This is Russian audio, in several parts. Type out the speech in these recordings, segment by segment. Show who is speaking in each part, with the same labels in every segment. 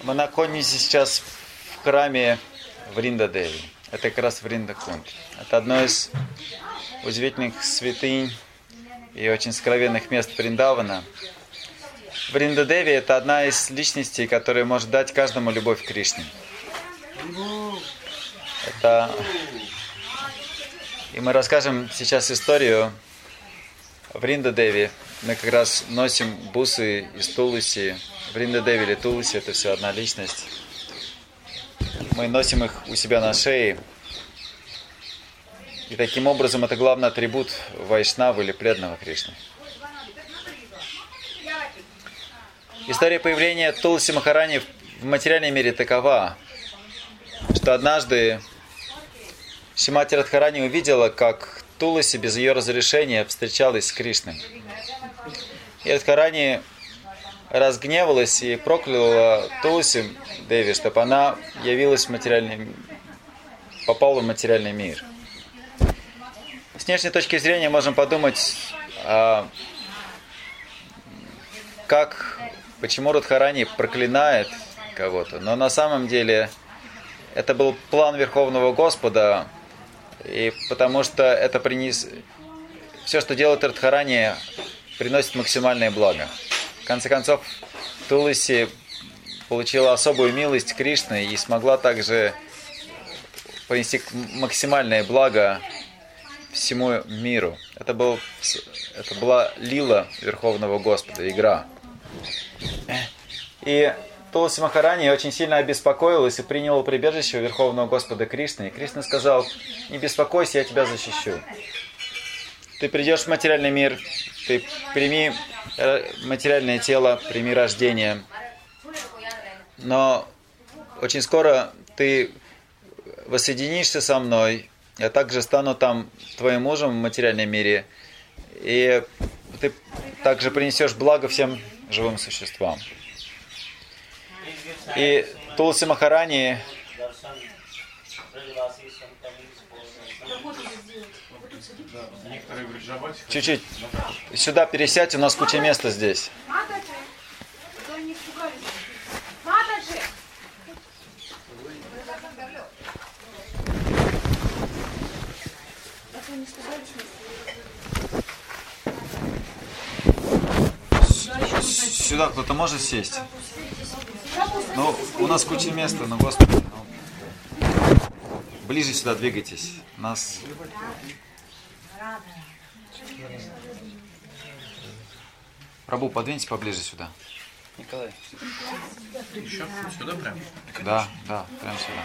Speaker 1: Мы находимся сейчас в храме Вриндадеви. Это как раз Вриндакунд. Это одно из удивительных святынь и очень сокровенных мест Вриндавана. Вриндадеви — это одна из личностей, которая может дать каждому любовь к Кришне. И мы расскажем сейчас историю Вриндадеви. Мы как раз носим бусы из Туласи. Вриндадеви или Туласи — это все одна личность. Мы носим их у себя на шее. И таким образом это главный атрибут вайшнава или преданного Кришны. История появления Туласи Махарани в материальном мире такова, что однажды Шримати Радхарани увидела, как Туласи без ее разрешения встречалась с Кришной. И Радхарани разгневалась и прокляла Туласи Деви, чтобы она явилась попала в материальный мир. С внешней точки зрения можем подумать, почему Радхарани проклинает кого-то. Но на самом деле это был план Верховного Господа, и потому что все, что делает Радхарани, приносит максимальное благо. В конце концов, Туласи получила особую милость Кришны и смогла также принести максимальное благо всему миру. Это была лила Верховного Господа, игра. И Туласи Махарани очень сильно обеспокоилась и приняла прибежище у Верховного Господа Кришны. И Кришна сказал: не беспокойся, я тебя защищу. Ты придешь в материальный мир, ты прими материальное тело, прими рождение. Но очень скоро ты воссоединишься со мной, я также стану там твоим мужем в материальном мире, и ты также принесешь благо всем живым существам. И Туласи Махарани чуть-чуть сюда пересядь, у нас куча места здесь. Сюда кто-то может сесть? Ну, у нас куча места, но, Господи, ближе сюда двигайтесь. Прабу, подвиньтесь поближе сюда.
Speaker 2: Николай. Еще? Сюда прям?
Speaker 1: Да, прям сюда.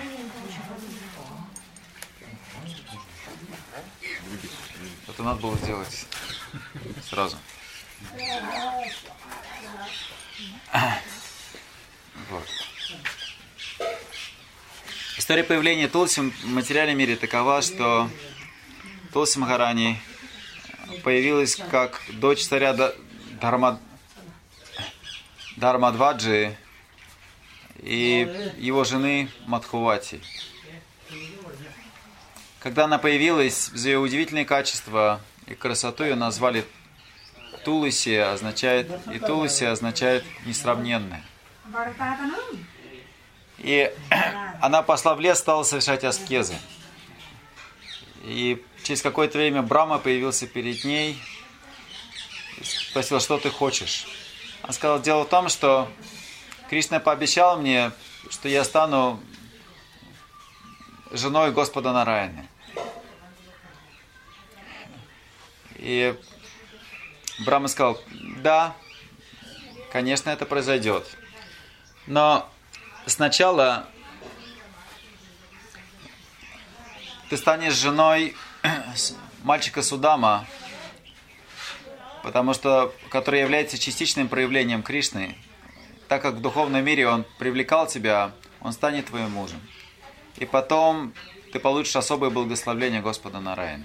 Speaker 1: Это надо было сделать сразу. Вот. История появления Туласи в материальном мире такова, что Туласи Махарани появилась как дочь царя Дхармадваджи и его жены Мадхувати. Когда она появилась, за ее удивительные качества и красоту ее назвали Туласи, и Туласи означает несравненная. И она пошла в лес, стала совершать аскезы. И через какое-то время Брахма появился перед ней и спросил: что ты хочешь? Она сказала: дело в том, что Кришна пообещал мне, что я стану женой Господа Нараяны. И Брахма сказал: да, конечно, это произойдет. Но сначала ты станешь женой мальчика Судама, который является частичным проявлением Кришны. Так как в духовном мире он привлекал тебя, он станет твоим мужем. И потом ты получишь особое благословение Господа Нараяны.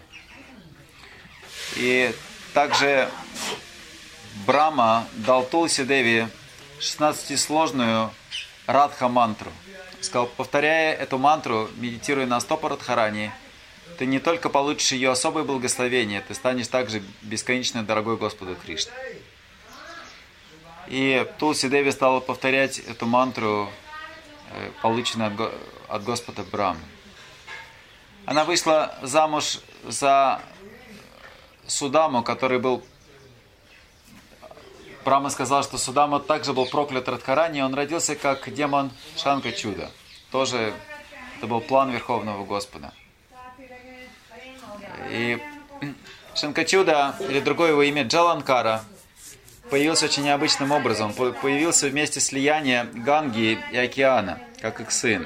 Speaker 1: И также Брахма дал Туласи Деви 16-сложную Радха-мантру. Сказал: повторяя эту мантру, медитируя на стопы Радхарани, ты не только получишь ее особое благословение, ты станешь также бесконечно дорогой Господу Кришне. И Туласи Деви стала повторять эту мантру полученной от Господа Брамы. Она вышла замуж за Судаму, который был... Брама сказал, что Судама также был проклят Радхарани, и он родился как демон Шанка-Чуда. Тоже это был план Верховного Господа. И Шанка-Чуда, или другое его имя Джаланкара, появился очень необычным образом. Появился вместе слияния Ганги и океана, как их сын.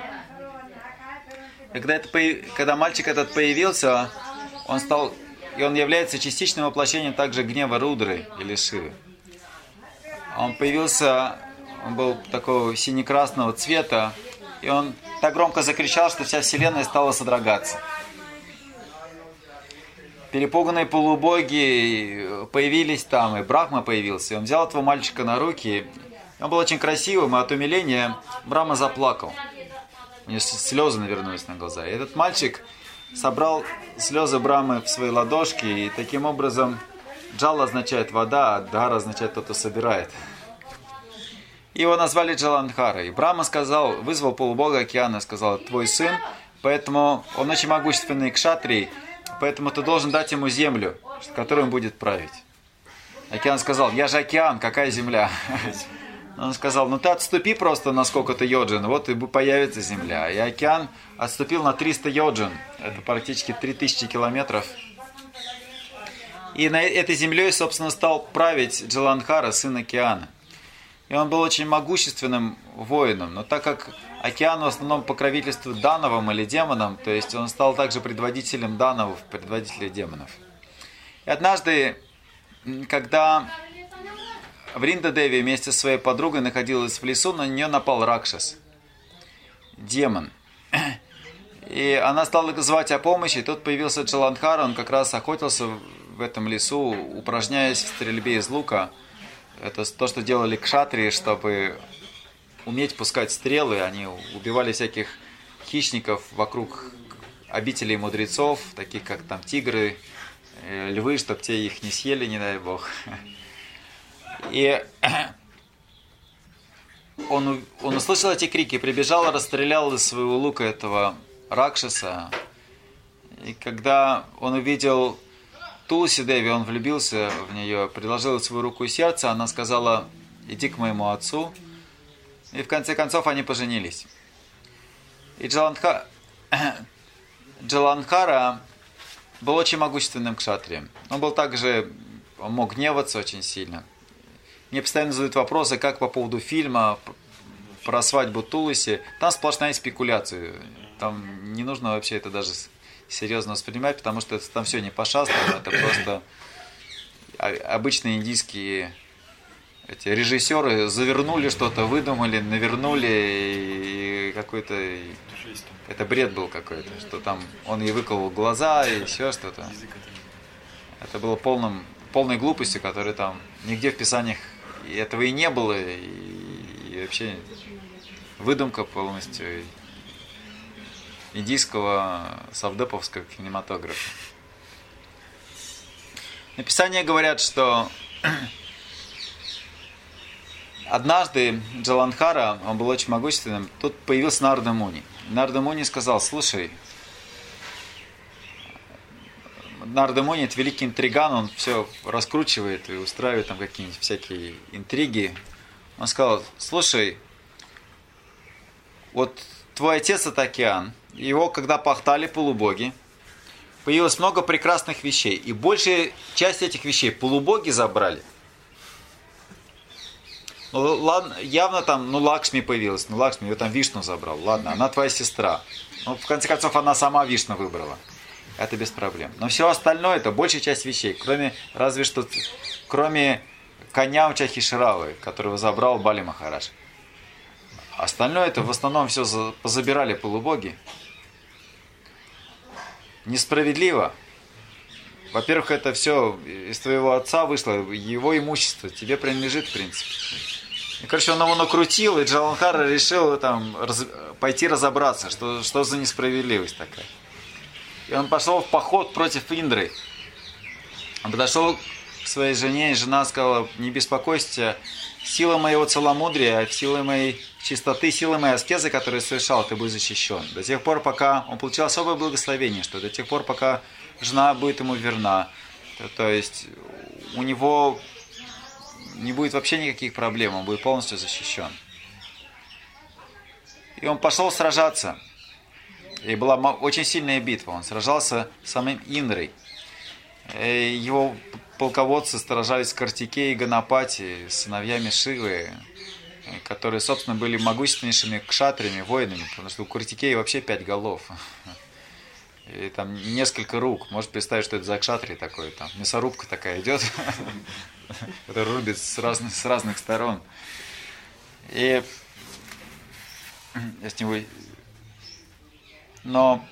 Speaker 1: И когда мальчик этот появился, он является частичным воплощением также гнева Рудры или Шивы. Он был такого сине-красного цвета, и он так громко закричал, что вся вселенная стала содрогаться. Перепуганные полубоги появились там, и Брахма появился. И он взял этого мальчика на руки. Он был очень красивым, и от умиления Брахма заплакал. У него слезы навернулись на глаза. И этот мальчик собрал слезы Брахмы в свои ладошки, и таким образом Джала означает вода, а Дхара означает тот, кто собирает. Его назвали Джаландхарой. И Брахма вызвал полубога океана, сказал: твой сын, поэтому он очень могущественный кшатрий, поэтому ты должен дать ему землю, которой он будет править. Океан сказал: я же океан, какая земля? Он сказал: ну ты отступи просто на сколько-то йоджин, вот и появится земля. И океан отступил на 300 йоджин, это практически 3000 километров. И на этой землей, собственно, стал править Джаландхара, сын океана. И он был очень могущественным воином, но так как океан в основном покровительствует дановам или демонам, то есть он стал также предводителем дановов, предводителем демонов. И однажды, когда Вринда Деви вместе со своей подругой находилась в лесу, на нее напал Ракшас, демон. И она стала звать о помощи, и тут появился Джаландхара, он как раз охотился в этом лесу, упражняясь в стрельбе из лука. Это то, что делали кшатрии, чтобы уметь пускать стрелы. Они убивали всяких хищников вокруг обителей мудрецов, таких как там тигры, львы, чтобы те их не съели, не дай бог. И он услышал эти крики, прибежал, расстрелял из своего лука этого Ракшаса. И когда он увидел Тулси Деви, он влюбился в нее, приложил свою руку и сердце, она сказала: иди к моему отцу. И в конце концов они поженились. И Джаландхара был очень могущественным кшатрием. Он мог гневаться очень сильно. Мне постоянно задают вопросы, как по поводу фильма про свадьбу Тулси. Там сплошная спекуляция. Там не нужно вообще это даже серьезно воспринимать, потому что там все не по-шастрому, это просто обычные индийские режиссеры завернули что-то, выдумали, навернули, и какой-то... Это бред был какой-то, что там он ей выколол глаза и еще что-то. Это было полной глупостью, которой там нигде в Писаниях этого и не было, и вообще выдумка полностью индийского савдеповского кинематографа. В Писании говорят, что однажды Джаландхара, он был очень могущественным, тут появился Нарада Муни. Нарада Муни сказал: слушай, Нарада Муни — это великий интриган, он все раскручивает и устраивает там какие-нибудь всякие интриги. Он сказал: слушай, вот твой отец — это океан, его когда пахтали полубоги, появилось много прекрасных вещей, и большая часть этих вещей полубоги забрали. Ну ладно, явно там, Лакшми появилась, Лакшми, ее там Вишну забрал, ладно, она твоя сестра. Ну, в конце концов, она сама Вишну выбрала. Это без проблем. Но все остальное, это большая часть вещей, кроме коня у Чахиширавы, которого забрал Бали Махарадж. Остальное это в основном все позабирали полубоги. Несправедливо. Во-первых, это все из твоего отца вышло, его имущество тебе принадлежит, в принципе. И, короче, он его накрутил, и Джаландхара решил там пойти разобраться, что за несправедливость такая. И он пошел в поход против Индры. Он подошел к своей жене, и жена сказала: не беспокойся, силой моего целомудрия, силой моей чистоты, силой моей аскезы, которую совершал, ты будешь защищен. До тех пор, пока он получил особое благословение, что до тех пор, пока жена будет ему верна, то есть у него не будет вообще никаких проблем, он будет полностью защищен. И он пошел сражаться. И была очень сильная битва. Он сражался с самим Индрой. Его полководцы сражались в Картике и Ганапати с сыновьями Шивы, которые, собственно, были могущественнейшими кшатриями, воинами, потому что у Картикеи вообще 5 голов. И там несколько рук. Можешь представить, что это за кшатрий такой. Там мясорубка такая идет, которая рубит с разных сторон. И я с него... Но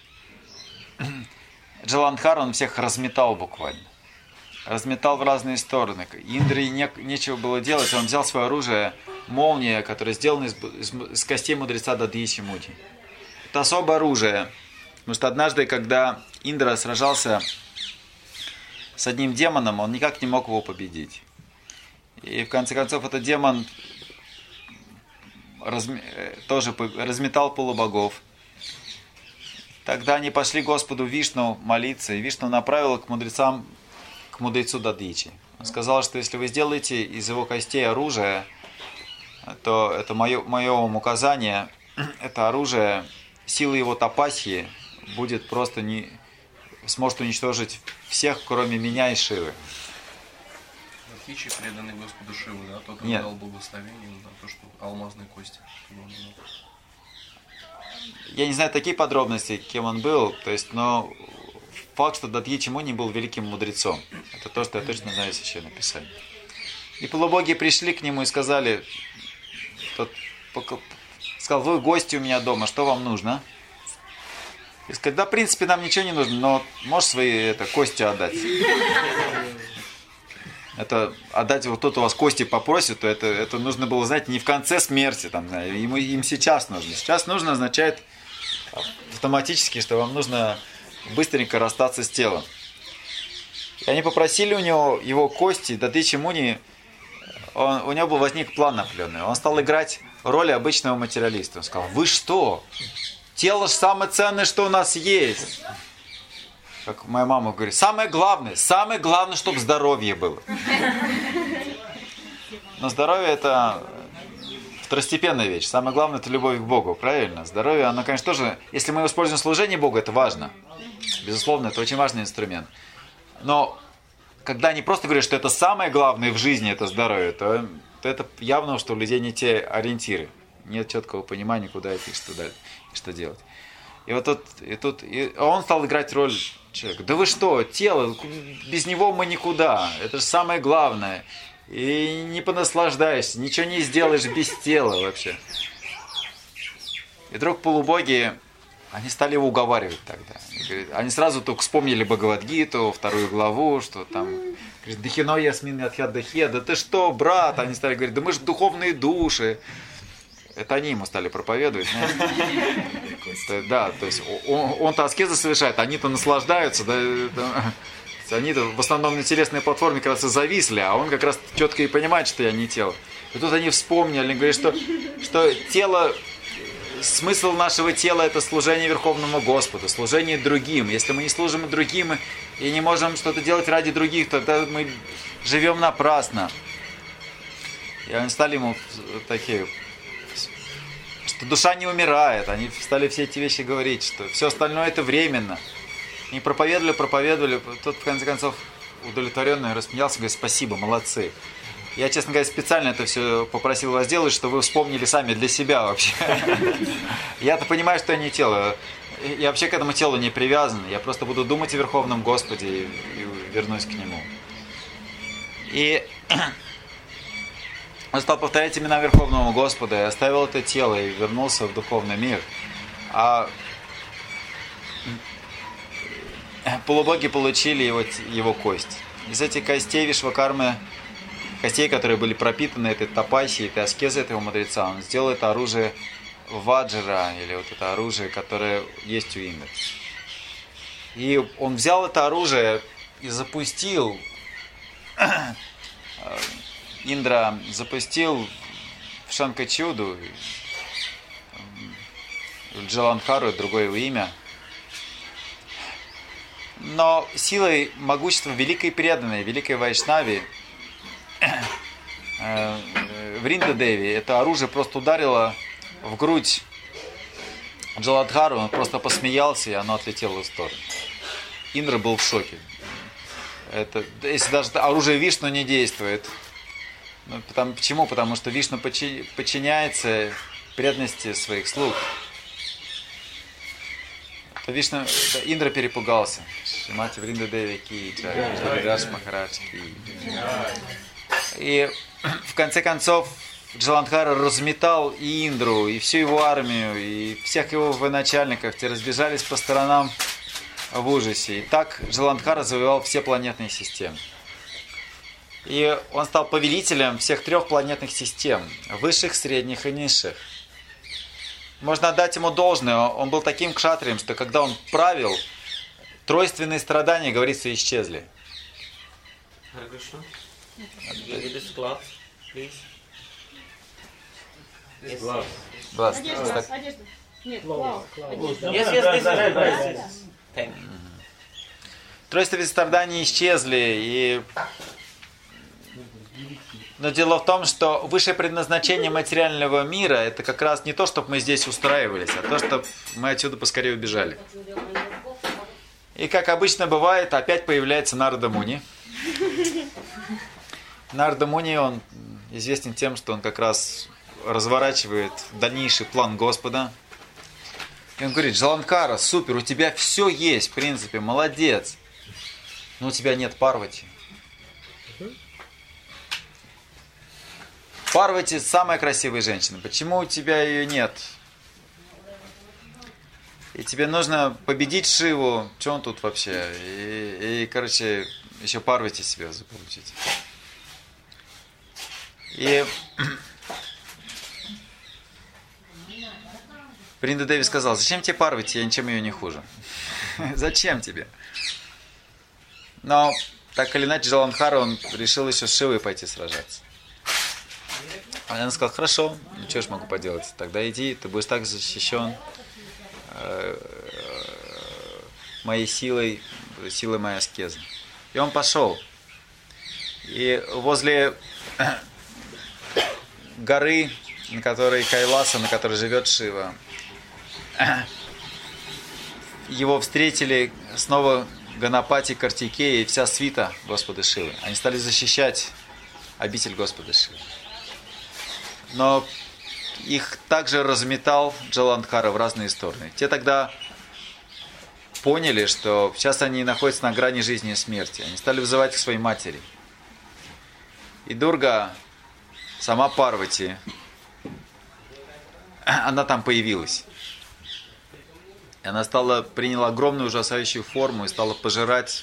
Speaker 1: Джаландхар, он всех разметал буквально. Разметал в разные стороны. Индре нечего было делать. Он взял свое оружие, молния, которое сделано из костей мудреца Дадьячи Муни. Это особое оружие. Потому что однажды, когда Индра сражался с одним демоном, он никак не мог его победить. И в конце концов этот демон тоже разметал полубогов. Тогда они пошли Господу Вишну молиться, и Вишну направил к мудрецу Дадьячи. Он сказал, что если вы сделаете из его костей оружие, то это мое вам указание, это оружие, сила его тапасьи будет просто сможет уничтожить всех, кроме меня и Шивы.
Speaker 2: Дадьячи, преданный Господу Шиву, да? Тот, кто дал благословение на то, что алмазные кости.
Speaker 1: Я не знаю такие подробности, кем он был, то есть, но факт, что Дадьячи Муни был великим мудрецом. Это то, что я точно знаю из Священного Писания. И полубоги пришли к нему и сказали, сказал, вы гости у меня дома, что вам нужно? И сказал, да, в принципе, нам ничего не нужно, но можешь свои кости отдать? Это отдать, вот тут у вас кости попросят, то это нужно было, знаете, не в конце смерти, там, им сейчас нужно. Сейчас нужно означает автоматически, что вам нужно быстренько расстаться с телом. И они попросили у него его кости, Дадьячи Муни, у него возник план определенный. Он стал играть роль обычного материалиста. Он сказал, вы что? Тело же самое ценное, что у нас есть. Как моя мама говорит, самое главное, чтобы здоровье было. Но здоровье это второстепенная вещь. Самое главное это любовь к Богу, правильно? Здоровье, оно, конечно, тоже, если мы используем служение Богу, это важно. Безусловно, это очень важный инструмент. Но когда они просто говорят, что это самое главное в жизни, это здоровье, то это явно, что у людей не те ориентиры. Нет четкого понимания, куда идти, что делать. И вот он стал играть роль человека. Да вы что, тело, без него мы никуда. Это же самое главное. И не понаслаждаешься, ничего не сделаешь без тела вообще. И вдруг полубоги, они стали его уговаривать тогда. Они сразу только вспомнили Бхагавад-гиту, 2 главу, что там... Дхино ясмин ятхят дахе, да ты что, брат? Они стали говорить, да мы же духовные души. Это они ему стали проповедовать, знаете. Да, то есть он-то аскезы совершает, они-то наслаждаются, да, они-то в основном на телесной платформе как раз и зависли, а он как раз четко и понимает, что я не тело. И тут они вспомнили, говорят, что тело, смысл нашего тела это служение Верховному Господу, служение другим. Если мы не служим другим и не можем что-то делать ради других, тогда мы живем напрасно. И они стали ему такие... что душа не умирает. Они стали все эти вещи говорить, что все остальное это временно. И проповедовали. Тот, в конце концов, удовлетворенный рассмеялся, говорит, спасибо, молодцы. Я, честно говоря, специально это все попросил вас сделать, что вы вспомнили сами для себя вообще. Я-то понимаю, что я не тело. Я вообще к этому телу не привязан. Я просто буду думать о Верховном Господе и вернусь к Нему. И... он стал повторять имена Верховного Господа и оставил это тело и вернулся в духовный мир. А полубоги получили его кость. Из этих костей Вишвакармы, костей, которые были пропитаны этой тапасией, этой аскезой этого мудреца, он сделал это оружие ваджра, или вот это оружие, которое есть у Индры. И он взял это оружие и запустил Индра запустил в Шанкачуду, в Джаландхару, другое его имя. Но силой могущества великой преданной, великой Вайшнави, Вриндадеви, это оружие просто ударило в грудь Джаладхару, он просто посмеялся, и оно отлетело в сторону. Индра был в шоке. Если даже оружие Вишну не действует. Почему? Потому что Вишну подчиняется преданности своих слуг. Индра перепугался. Шримати Вриндадеви ки джай, Джарадаш Махарадж ки. И в конце концов Джаландхара разметал и Индру, и всю его армию, и всех его военачальников. Те разбежались по сторонам в ужасе. И так Джаландхара завоевал все планетные системы. И он стал повелителем всех 3 планетных систем. Высших, средних и низших. Можно отдать ему должное. Он был таким кшатрием, что когда он правил, тройственные страдания, говорится, исчезли.
Speaker 3: Одежда. Нет, клау.
Speaker 1: Тройственные страдания исчезли. Но дело в том, что высшее предназначение материального мира это как раз не то, чтобы мы здесь устраивались, а то, чтобы мы отсюда поскорее убежали. И как обычно бывает, опять появляется Нарада Муни. Нарада Муни, он известен тем, что он как раз разворачивает дальнейший план Господа. И он говорит: Джаландхара, супер, у тебя все есть, в принципе, молодец. Но у тебя нет Парвати. Парвати самая красивая женщина. Почему у тебя ее нет? И тебе нужно победить Шиву. Что он тут вообще? И короче, еще Парвати себе заполучить. И Вриндадеви сказал: зачем тебе Парвати, я ничем ее не хуже. Зачем тебе? Но так или иначе Джаландхара, он решил еще с Шивой пойти сражаться. А она сказала: хорошо, ну что ж могу поделать, тогда иди, ты будешь так защищен моей силой моей аскезы. И он пошел. И возле горы, на которой Кайласа, на которой живет Шива, его встретили снова Ганапати, Картикея и вся свита Господа Шивы. Они стали защищать обитель Господа Шивы. Но их также разметал Джаландхара в разные стороны. Те тогда поняли, что сейчас они находятся на грани жизни и смерти. Они стали вызывать к своей матери. И Дурга, сама Парвати, она там появилась. И она приняла огромную ужасающую форму и стала пожирать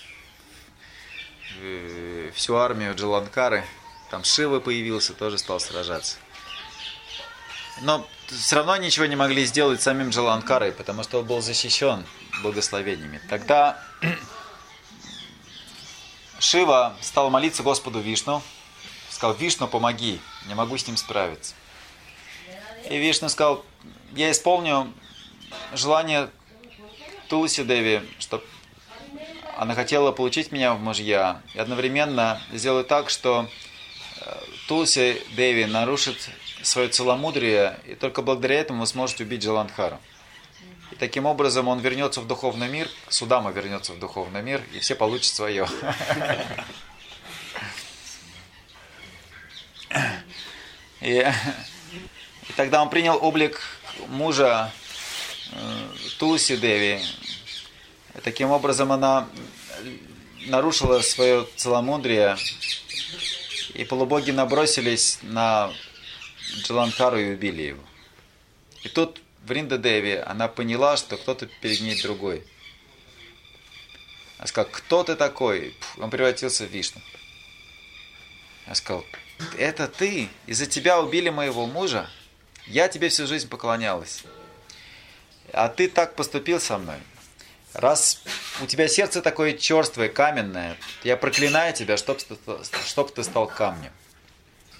Speaker 1: всю армию Джаландхары. Там Шива появился, тоже стал сражаться. Но все равно ничего не могли сделать самим Джаландхарой, потому что он был защищен благословениями. Тогда Шива стал молиться Господу Вишну, сказал: Вишну, помоги, не могу с ним справиться. И Вишну сказал: я исполню желание Тулси Деви, чтобы она хотела получить меня в мужья, и одновременно сделаю так, что Тулси Деви нарушит свое целомудрие, и только благодаря этому вы сможете убить Джаландхару. И таким образом он вернется в духовный мир, Судама вернется в духовный мир, и все получат свое. И тогда он принял облик мужа Тулси Деви. Таким образом она нарушила свое целомудрие, и полубоги набросились на Джаландхару и убили его. И тут Вриндадеви, она поняла, что кто-то перед ней другой. Она сказала: кто ты такой? Он превратился в Вишну. Она сказала: это ты? Из-за тебя убили моего мужа? Я тебе всю жизнь поклонялась. А ты так поступил со мной. Раз у тебя сердце такое черствое, каменное, я проклинаю тебя, чтоб ты стал камнем.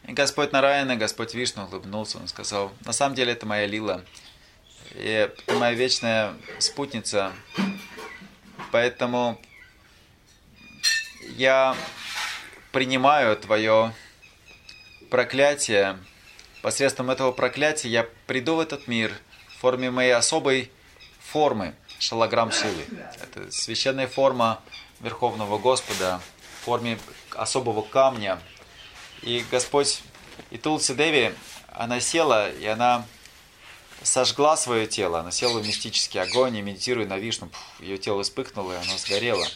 Speaker 1: И Господь Нараяна, Господь Вишну улыбнулся, он сказал: на самом деле это моя лила, и ты моя вечная спутница, поэтому я принимаю твое проклятие. Посредством этого проклятия я приду в этот мир в форме моей особой формы, шалаграм Шивы. Это священная форма Верховного Господа в форме особого камня. И Господь, и Тулси Деви, она села, и она сожгла свое тело. Она села в мистический огонь, и медитируя на Вишну, ее тело вспыхнуло, и оно сгорело.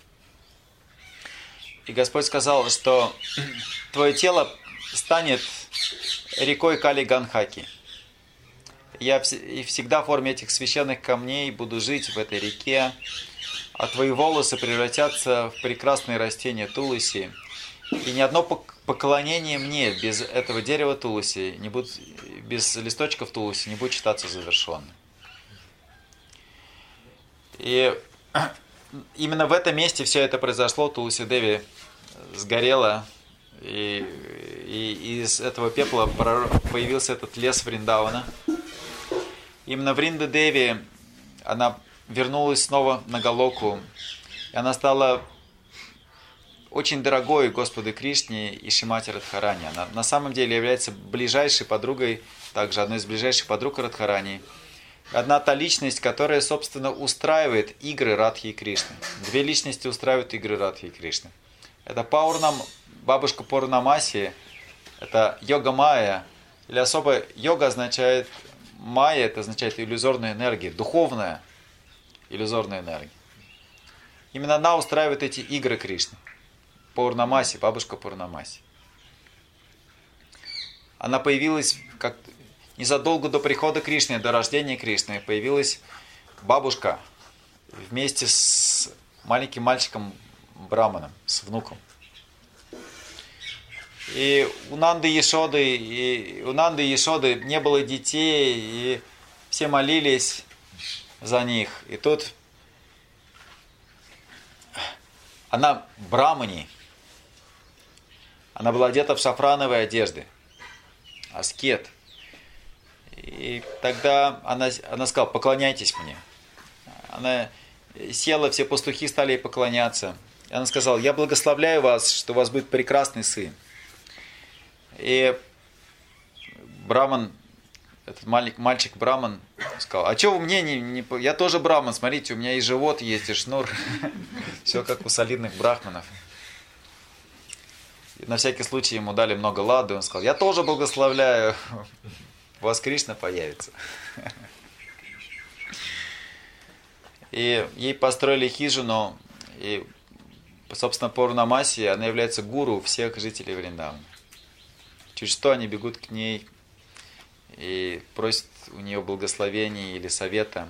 Speaker 1: И Господь сказал, что твое тело станет рекой Кали-Ганхаки. Я всегда в форме этих священных камней буду жить в этой реке, а твои волосы превратятся в прекрасные растения Туласи. И ни одно поклонение мне без этого дерева Туласи, без листочков Туласи не будет считаться завершенным. И именно в этом месте все это произошло. Тулси Деви сгорела, и из этого пепла появился этот лес Вриндавана. Именно Вринда Деви, она вернулась снова на Галоку, и она стала очень дорогой Господу Кришне и Шримати Радхарани. Она на самом деле является ближайшей подругой, также одной из ближайших подруг Радхарани. Одна та личность, которая, собственно, устраивает игры Радхи и Кришны. Две личности устраивают игры Радхи и Кришны. Это бабушка Пурнамаси, это йога Майя, или особо йога означает, майя это означает иллюзорная энергия, духовная иллюзорная энергия. Именно она устраивает эти игры Кришны. Пурнамаси, бабушка Пурнамаси. Она появилась как незадолго до прихода Кришны, до рождения Кришны, появилась бабушка вместе с маленьким мальчиком Браманом, с внуком. И у Нанды и Ешоды не было детей, и все молились за них. И тут она брамани, она была одета в шафрановые одежды, аскет. И тогда она сказала: поклоняйтесь мне. Она села, все пастухи стали ей поклоняться. И она сказала: я благословляю вас, что у вас будет прекрасный сын. И Браман, этот мальчик Браман, сказал: а что вы мне не... Я тоже Браман, смотрите, у меня и живот есть, и шнур. Все как у солидных брахманов. И на всякий случай ему дали много ладу, и он сказал: я тоже благословляю, у вас Кришна появится. И ей построили хижину, и, собственно, Пурнамаси, она является гуру всех жителей Вриндавана. Чуть что они бегут к ней и просят у нее благословения или совета.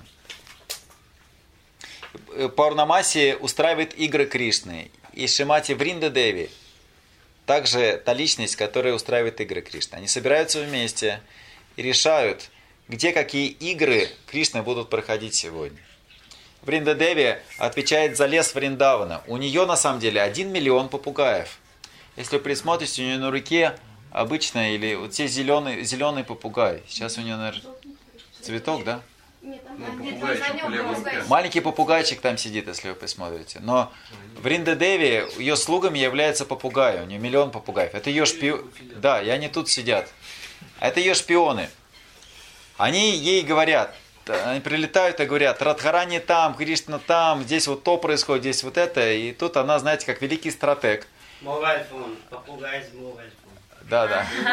Speaker 1: Пурнамаси устраивает игры Кришны. И Шримати Вринда Деви также та личность, которая устраивает игры Кришны. Они собираются вместе и решают, где какие игры Кришны будут проходить сегодня. Вринда Деви отвечает за лес Вриндавана. У нее на самом деле 1 миллион попугаев. Если вы присмотритесь, у нее на руке обычно, или вот те зеленый попугай. Сейчас у нее, наверное, цветок, да?
Speaker 3: Нет, там
Speaker 1: Маленький попугайчик там сидит, если вы посмотрите. Но Вринда Деви, ее слугами является попугай. У нее 1 миллион попугаев. Это ее шпионы. Да, и они тут сидят. А это ее шпионы. Они ей говорят, они прилетают и говорят: Радхарани там, Кришна там, здесь вот то происходит, здесь вот это. И тут она, знаете, как великий стратег.
Speaker 4: Mobile phone. Попугай с mobile phone.
Speaker 1: Да.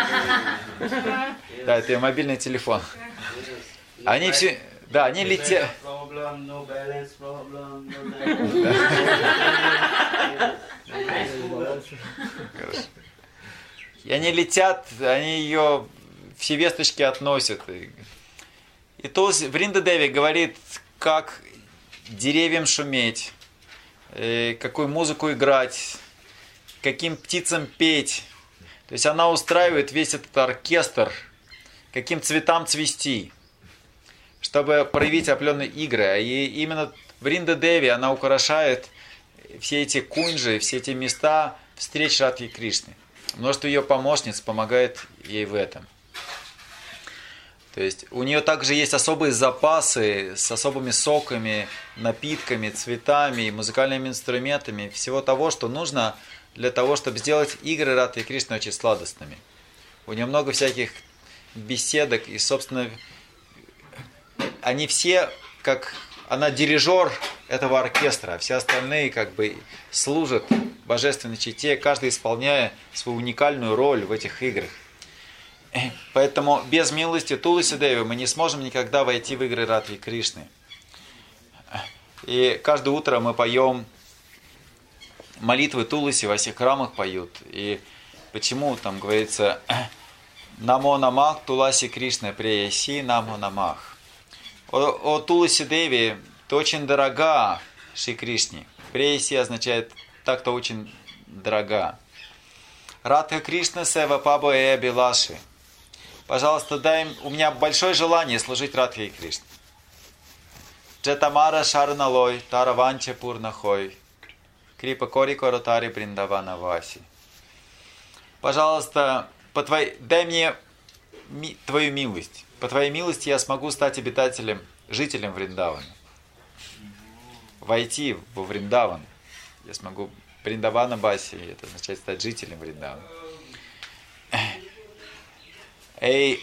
Speaker 1: Да, это ее мобильный телефон. Они все... Да, они летят... И они летят, они ее все весточки относят. И то Вринда Деви говорит, как деревьям шуметь, какую музыку играть, каким птицам петь. То есть она устраивает весь этот оркестр, каким цветам цвести, чтобы проявить определенные игры. И именно Вринда Деви, она украшает все эти кунджи, все эти места встреч Радхи и Кришны. множество ее помощниц помогает ей в этом. То есть у нее также есть особые запасы с особыми соками, напитками, цветами, музыкальными инструментами, всего того, что нужно для того, чтобы сделать игры Радхи Кришны очень сладостными. У нее много всяких беседок, и, собственно, они все, как она дирижер этого оркестра, а все остальные как бы служат божественной чете, каждый исполняя свою уникальную роль в этих играх. Поэтому без милости Туласи Деви мы не сможем никогда войти в игры Радхи Кришны. И каждое утро мы поем молитвы Туласи, во всех храмах поют. И почему там говорится «Намо намах Туласи Кришна преяси намо намах». О Туласи Деви, ты очень дорога Шри Кришне. Преяси означает так-то очень дорога. Радха Кришна сева пабо э билаши. Пожалуйста, у меня большое желание служить Радхе Кришне. Джетамара шарналой, тараванче пурнахой, крипа кори коротари бриндавана васи. Пожалуйста, дай мне твою милость. По твоей милости я смогу стать обитателем, жителем Вриндавана. Войти во Вриндаван. Я смогу Бриндавана Баси, это означает стать жителем Вриндавана. Эй,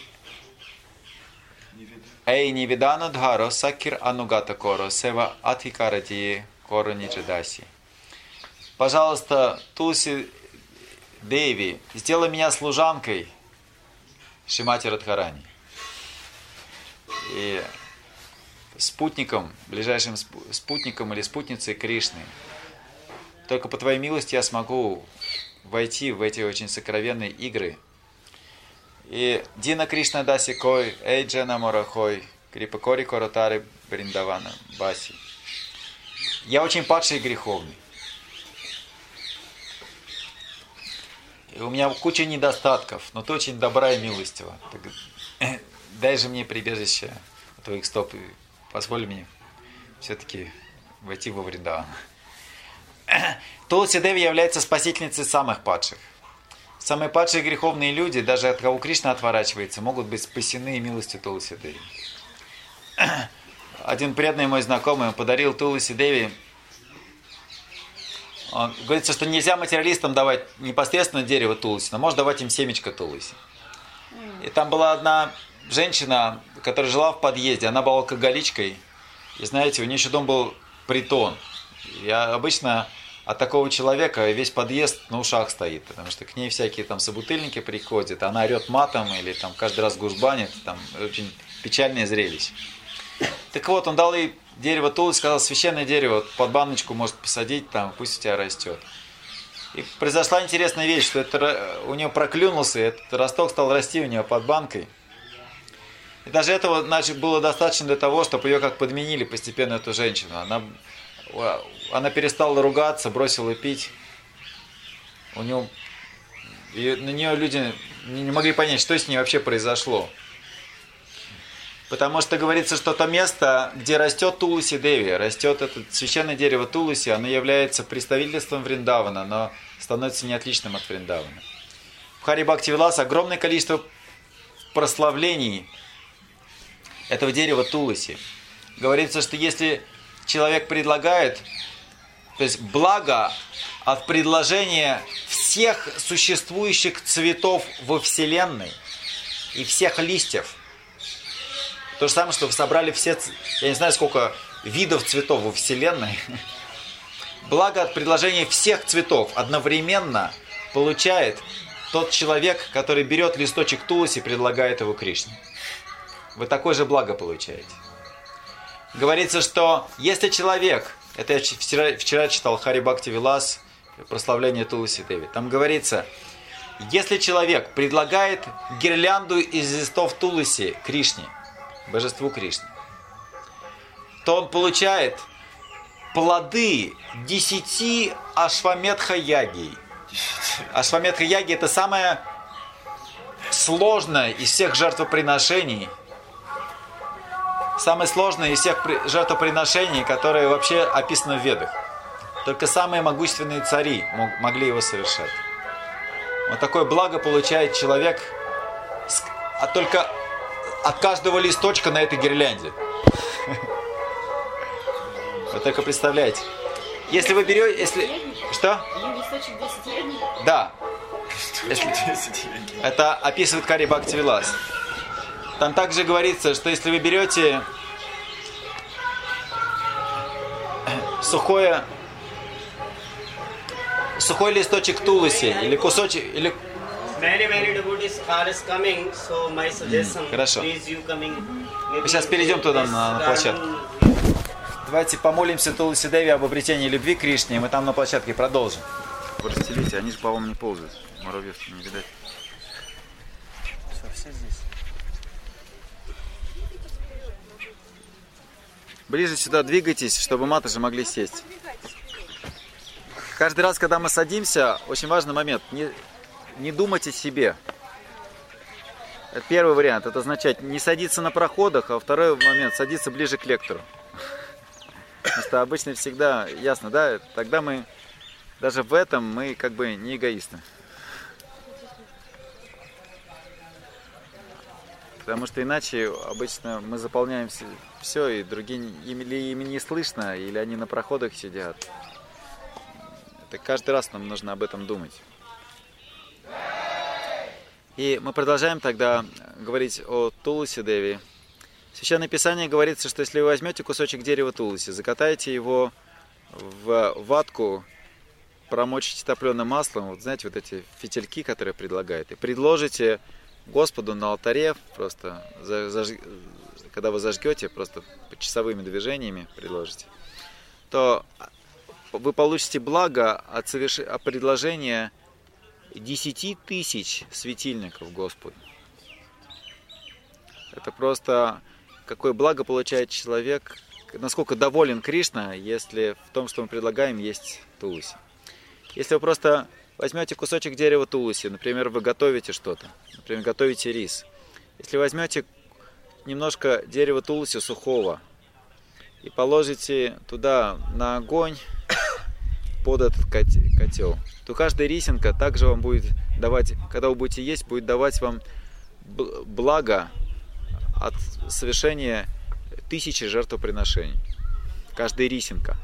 Speaker 1: невидана дхаро, сакир анугата коро, сева атхикарадии коро ниджадаси. Пожалуйста, Тулси Деви, сделай меня служанкой Шримати Радхарани. И спутником, ближайшим спутником или спутницей Кришны. Только по твоей милости я смогу войти в эти очень сокровенные игры. И Дина Кришна Даси Кой, Эйджана Морахой, Крипа Кори Коротари Бриндавана Баси. Я очень падший и греховный. И у меня куча недостатков, но ты очень добра и милостива. Дай же мне прибежище от твоих стоп и позволь мне все-таки войти во Вриндаван. Туласи Деви является спасительницей самых падших. Самые падшие греховные люди, даже от кого Кришна отворачивается, могут быть спасены милостью Туласи Деви. Один преданный мой знакомый подарил Туласи Деви. Он говорится, что нельзя материалистам давать непосредственно дерево Туласи, но можно давать им семечко Туласи. И там была одна женщина, которая жила в подъезде, она была алкоголичкой. И знаете, у нее еще дом был притон. И обычно от такого человека весь подъезд на ушах стоит, потому что к ней всякие там собутыльники приходят, она орет матом или там каждый раз гушбанит, там очень печальное зрелище. Так вот, он дал ей дерево Туласи, сказал, священное дерево, под баночку может посадить, там, пусть у тебя растет. И произошла интересная вещь, что это у нее проклюнулся, и этот росток стал расти у нее под банкой. И даже этого, значит, было достаточно для того, чтобы ее как подменили постепенно, эту женщину. Она перестала ругаться, бросила пить. На нее люди не могли понять, что с ней вообще произошло. Потому что говорится, что то место, где растет Туласи Деви, растет это священное дерево Туласи, оно является представительством Вриндавана, но становится неотличным от Вриндавана. В Хари Бхакти Виласа огромное количество прославлений этого дерева Туласи. Говорится, что если человек предлагает, то есть благо от предложения всех существующих цветов во Вселенной и всех листьев, то же самое, что вы собрали все, я не знаю, сколько видов цветов во Вселенной, благо от предложения всех цветов одновременно получает тот человек, который берет листочек Туласи и предлагает его Кришне. Вы такое же благо получаете. Говорится, что если человек, это я вчера читал Хари Бхакти Вилас, прославление Туласи Деви, там говорится, если человек предлагает гирлянду из листов Туласи Кришне, божеству Кришны, то он получает плоды 10 Ашваметха-яги. Ашваметха-яги это самое сложное из всех жертвоприношений, самое сложное из всех жертвоприношений, которые вообще описаны в Ведах. Только самые могущественные цари могли его совершать. Вот такое благо получает человек только от каждого листочка на этой гирлянде. Вы только представляете. Если вы берете... Что?
Speaker 3: Листочек 10 йений?
Speaker 1: Да. Это описывает Кари Бхактивилас. Там также говорится, что если вы берете сухой листочек туласи или кусочек... Или... Хорошо. Мы сейчас перейдем туда на площадку. Давайте помолимся Туласи Деви об обретении любви к Кришне, и мы там на площадке продолжим. Расстелите, они же, по-моему, не ползают. Муравьев не видать. Все здесь. Ближе сюда двигайтесь, чтобы матуши могли сесть. Каждый раз, когда мы садимся, очень важный момент. Не думать о себе. Это первый вариант. Это означает не садиться на проходах, а второй момент — садиться ближе к лектору. Потому что обычно всегда ясно, да? Тогда мы, даже в этом, мы как бы не эгоисты. Потому что иначе обычно мы заполняем все, и другие или ими не слышно, или они на проходах сидят. Это каждый раз нам нужно об этом думать. И мы продолжаем тогда говорить о Туласи Деви. В Священном Писании говорится, что если вы возьмете кусочек дерева туласи, закатаете его в ватку, промочите топленым маслом, вот знаете, вот эти фитильки, которые предлагают, и предложите Господу на алтаре, просто когда вы зажгете, просто часовыми движениями предложите, то вы получите благо от предложения 10 тысяч светильников Господу. Это просто какое благо получает человек, насколько доволен Кришна, если в том, что мы предлагаем, есть туласи. Если вы просто возьмете кусочек дерева туласи, например, вы готовите что-то, например, готовите рис. Если возьмете немножко дерева туласи сухого и положите туда на огонь под этот котел, то каждая рисинка также вам будет давать, когда вы будете есть, будет давать вам благо от совершения 1000 жертвоприношений. Каждая рисинка.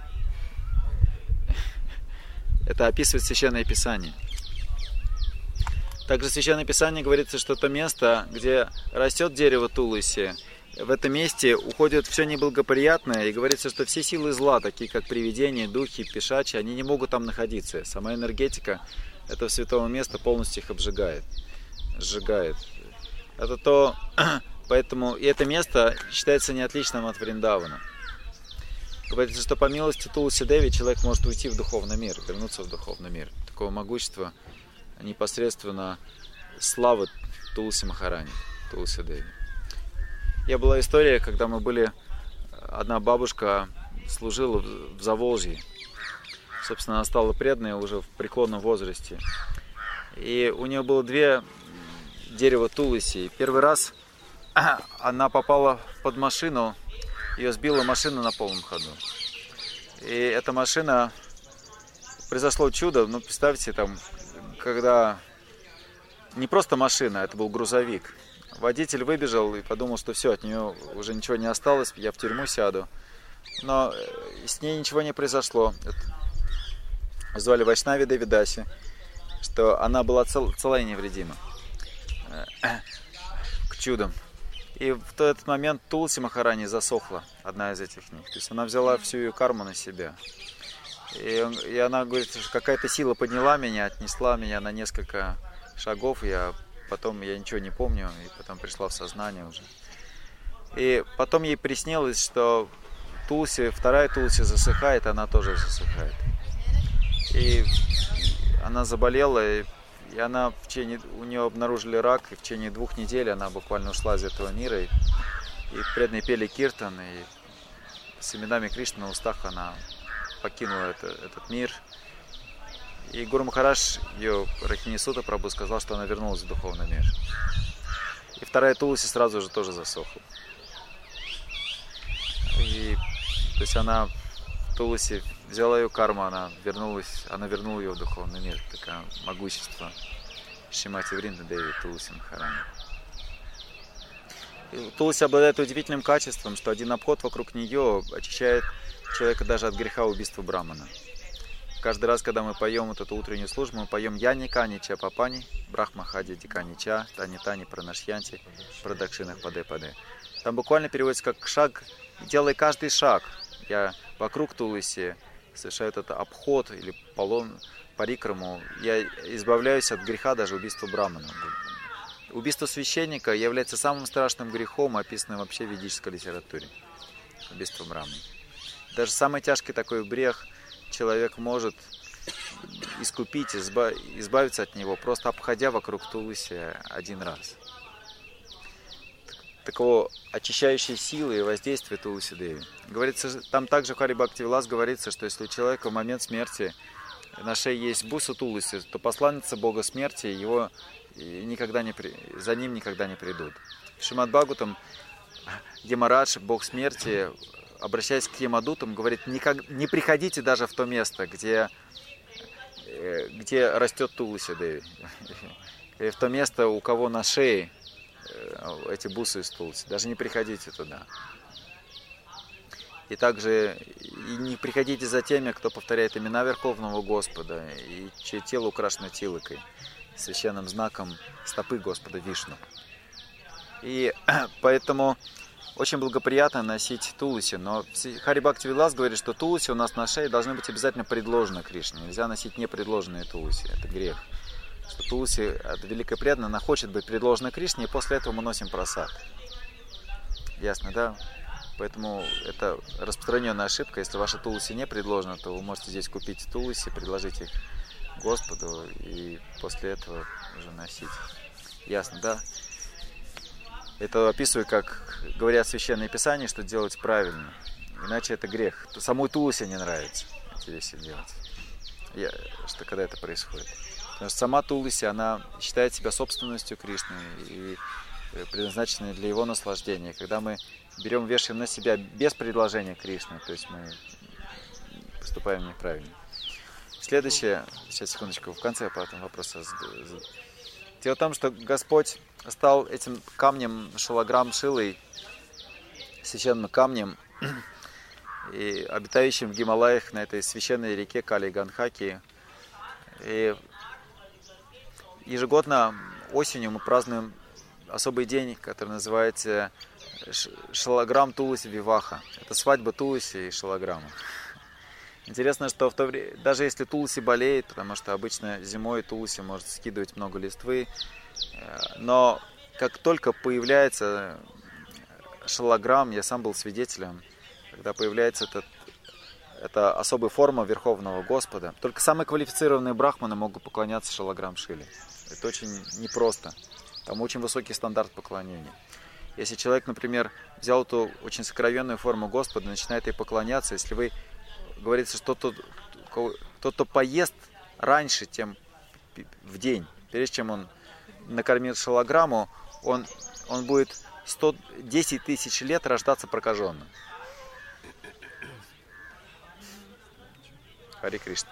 Speaker 1: Это описывает Священное Писание. Также в Священном Писании говорится, что это место, где растет дерево туласи, в этом месте уходит все неблагоприятное, и говорится, что все силы зла, такие как привидения, духи, пешачи, они не могут там находиться. Сама энергетика этого святого места полностью их обжигает, сжигает. Это то, поэтому и это место считается неотличным от Вриндавана. Говорится, что по милости Туласи Деви человек может уйти в духовный мир, вернуться в духовный мир. Такого могущества непосредственно славы Туласи Махарани, Туласи Деви. Была история, когда мы были, одна бабушка служила в Заволжье. Собственно, она стала преданной уже в преклонном возрасте. И у нее было 2 дерева туласи. Первый раз она попала под машину, ее сбила машина на полном ходу. И эта машина, произошло чудо, ну представьте, там, когда не просто машина, это был грузовик. Водитель выбежал и подумал, что все, от нее уже ничего не осталось, я в тюрьму сяду. Но с ней ничего не произошло. Звали Вайшнави Девидаси, что она была цела и невредима. К чудам. И в этот момент Туласи Махарани засохла, одна из этих книг. То есть она взяла всю ее карму на себя. И она говорит, что какая-то сила подняла меня, отнесла меня на несколько шагов. Потом я ничего не помню, и потом пришла в сознание уже. И потом ей приснилось, что Туласи, вторая Туласи засыхает, она тоже засыхает. И она заболела, и она у нее обнаружили рак, и в течение 2 недель она буквально ушла из этого мира. И преданные пели киртан, и с именами Кришны на устах она покинула этот мир. И Гуру Махарадж, ее Рахини Сута Прабху, сказал, что она вернулась в духовный мир. И вторая Туласи сразу же тоже засохла. И, то есть она, Туласи, взяла ее карму, она вернула ее в духовный мир. Такое могущество Шримати Вринда Деви Тулси Махарани. Тулси обладает удивительным качеством, что один обход вокруг нее очищает человека даже от греха убийства Брамана. Каждый раз, когда мы поем вот эту утреннюю службу, мы поем Яни Канича Папани, Брахмахади Диканича, Тани Тани Пранашьянти, Прадакшинах Паде Паде. Там буквально переводится как шаг, делай каждый шаг. Я вокруг Тулси совершаю этот обход или полон, парикраму. Я избавляюсь от греха даже убийства Брамана. Убийство священника является самым страшным грехом, описанным вообще в ведической литературе. Убийство Брамана. Даже самый тяжкий такой грех человек может искупить, избавиться от него, просто обходя вокруг Тулси один раз. Такого очищающей силы и воздействия Тулси Деви. Говорится, там также в Хари Бхакти Вилас говорится, что если у человека в момент смерти на шее есть буса Тулси, то посланница Бога смерти его никогда за ним никогда не придут. В Шримад Бхагаватам Ямарадж, Бог смерти, обращаясь к Ямадутам, говорит: не приходите даже в то место, где растет Тулси Деви. И в то место, у кого на шее эти бусы из Тулси. Даже не приходите туда. И также не приходите за теми, кто повторяет имена Верховного Господа и чье тело украшено тилакой, священным знаком стопы Господа Вишну. И поэтому очень благоприятно носить Тулси. Но Хари Бхакти Вилас говорит, что Тулси у нас на шее должны быть обязательно предложены Кришне. Нельзя носить непредложенные Тулси. Это грех. Что Тулси от великой преданной, она хочет быть предложена Кришне, и после этого мы носим прасад. Ясно, да? Поэтому это распространенная ошибка. Если ваша Тулси не предложена, то вы можете здесь купить Тулси, предложить их Господу и после этого уже носить. Ясно, да? Это описываю, как говорят священные писания, что делать правильно. Иначе это грех. Самой Тулси не нравится эти вещи делать. Что когда это происходит. Потому что сама Тулси, она считает себя собственностью Кришны и предназначенной для его наслаждения. Когда мы вешаем на себя без предложения Кришны, то есть мы поступаем неправильно. Следующее, сейчас секундочку, в конце потом вопрос задаю. Дело в том, что Господь стал этим камнем Шалаграм Шилой, священным камнем, и обитающим в Гималаях на этой священной реке Кали-Ганхаки. И ежегодно осенью мы празднуем особый день, который называется Шалаграм Тулси Виваха. Это свадьба Тулси и Шалаграма. Интересно, что в то время, даже если Тулси болеет, потому что обычно зимой Тулси может скидывать много листвы, но как только появляется Шалаграм, я сам был свидетелем, когда появляется эта особая форма Верховного Господа, только самые квалифицированные брахманы могут поклоняться Шалаграм Шиле. Это очень непросто. Там очень высокий стандарт поклонения. Если человек, например, взял эту очень сокровенную форму Господа, начинает ей поклоняться, если вы, говорится, что кто-то поест раньше, чем в день, прежде чем он накормит Шалаграму, он будет 110 тысяч лет рождаться прокаженным. Хари Кришна.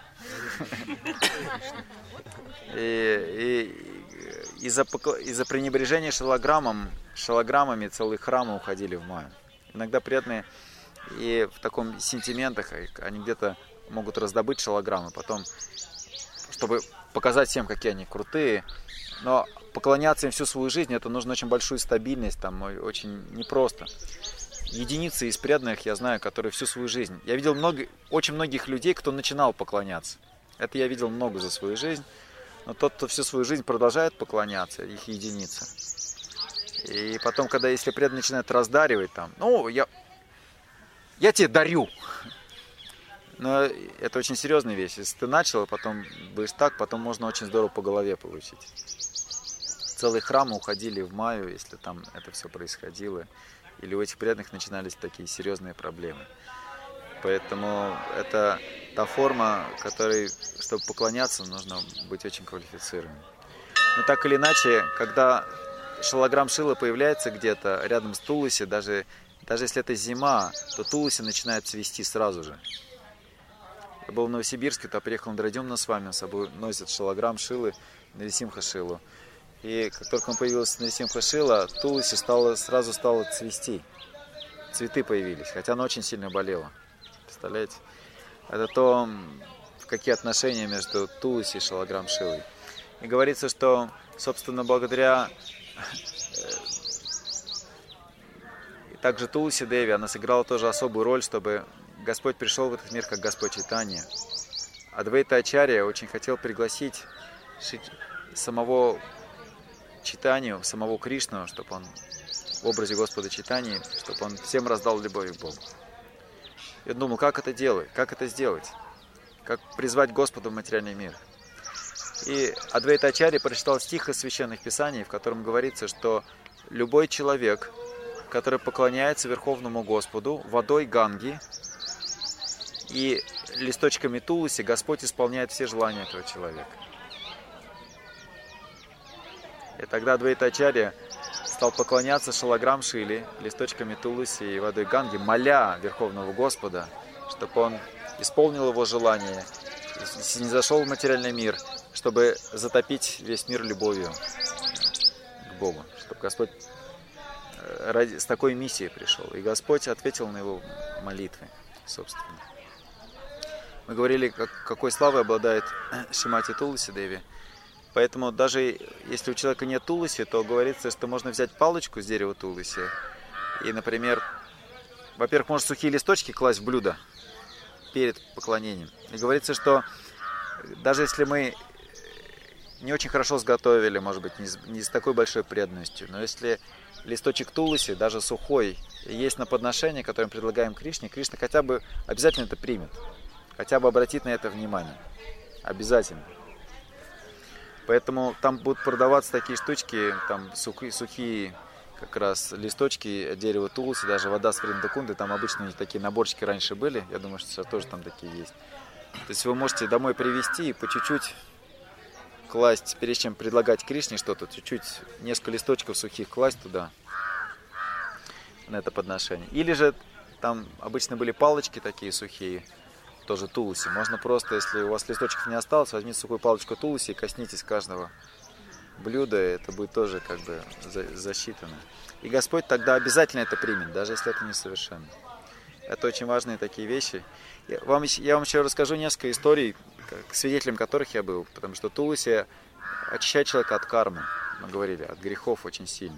Speaker 1: И из-за пренебрежения шалаграммами целые храмы уходили в маю. Иногда преданные и в таком сентиментах они где-то могут раздобыть шалаграммы, потом, чтобы показать всем, какие они крутые. Но поклоняться им всю свою жизнь, это нужно очень большую стабильность, там очень непросто. Единицы из преданных я знаю, которые всю свою жизнь. Я видел очень многих людей, кто начинал поклоняться. Это я видел много за свою жизнь. Но тот, кто всю свою жизнь продолжает поклоняться, их единицы. И потом, если преданный начинает раздаривать, я тебе дарю. Но это очень серьезная вещь. Если ты начал, потом будешь так, потом можно очень здорово по голове получить. Целые храмы уходили в маю, если там это все происходило. Или у этих преданных начинались такие серьезные проблемы. Поэтому это та форма, которой, чтобы поклоняться, нужно быть очень квалифицированным. Но так или иначе, когда Шалаграм Шила появляется где-то рядом с Тулси, даже если это зима, то Тулси начинает цвести сразу же. Я был в Новосибирске, то приехал Андрадюмна с вами, с собой носит Шалаграм Шилы. Нарисимха Шилу. И как только он появился Нарисимха Шила, Туласи сразу стала цвести. Цветы появились, хотя она очень сильно болела. Представляете? Это то, какие отношения между Туласи и Шалаграм Шилой. И говорится, что, собственно, благодаря также Туласи Деви, она сыграла тоже особую роль, чтобы Господь пришел в этот мир как Господь Чайтанья. Адвайта Ачарья очень хотел пригласить самого Чайтанью, самого Кришну, чтобы он в образе Господа Чайтаньи, чтобы он всем раздал любовь к Богу. Я думал, как это делать, как это сделать, как призвать Господа в материальный мир. И Адвайта Ачарья прочитал стих из Священных Писаний, в котором говорится, что любой человек, который поклоняется Верховному Господу водой Ганги и листочками Туласи, Господь исполняет все желания этого человека. И тогда Адвайта Ачарья стал поклоняться Шалаграм Шиле, листочками Туласи и водой Ганги, моля Верховного Господа, чтобы он исполнил его желание, не зашел в материальный мир, чтобы затопить весь мир любовью к Богу, чтобы Господь с такой миссией пришел. И Господь ответил на его молитвы, собственно. Мы говорили, какой славой обладает Шримати Туласи Деви. Поэтому даже если у человека нет Туласи, то говорится, что можно взять палочку с дерева Туласи и, например, во-первых, можно сухие листочки класть в блюдо перед поклонением. И говорится, что даже если мы не очень хорошо сготовили, может быть, не с такой большой преданностью, но если листочек Туласи, даже сухой, есть на подношение, которое мы предлагаем Кришне, Кришна хотя бы обязательно это примет, хотя бы обратит на это внимание. Обязательно. Поэтому там будут продаваться такие штучки, там сухие как раз листочки дерева Туласи, даже вода с Вриндакунды, там обычно у них такие наборчики раньше были, я думаю, что сейчас тоже там такие есть. То есть вы можете домой привезти и по чуть-чуть класть, перед чем предлагать Кришне что-то, чуть-чуть, несколько листочков сухих класть туда, на это подношение. Или же там обычно были палочки такие сухие, тоже Туласи. Можно просто, если у вас листочков не осталось, возьмите сухую палочку Туласи и коснитесь каждого блюда, это будет тоже как бы засчитано. И Господь тогда обязательно это примет, даже если это несовершенно. Это очень важные такие вещи. Я вам еще расскажу несколько историй, свидетелем которых я был, потому что Туласи очищает человека от кармы, мы говорили, от грехов очень сильно.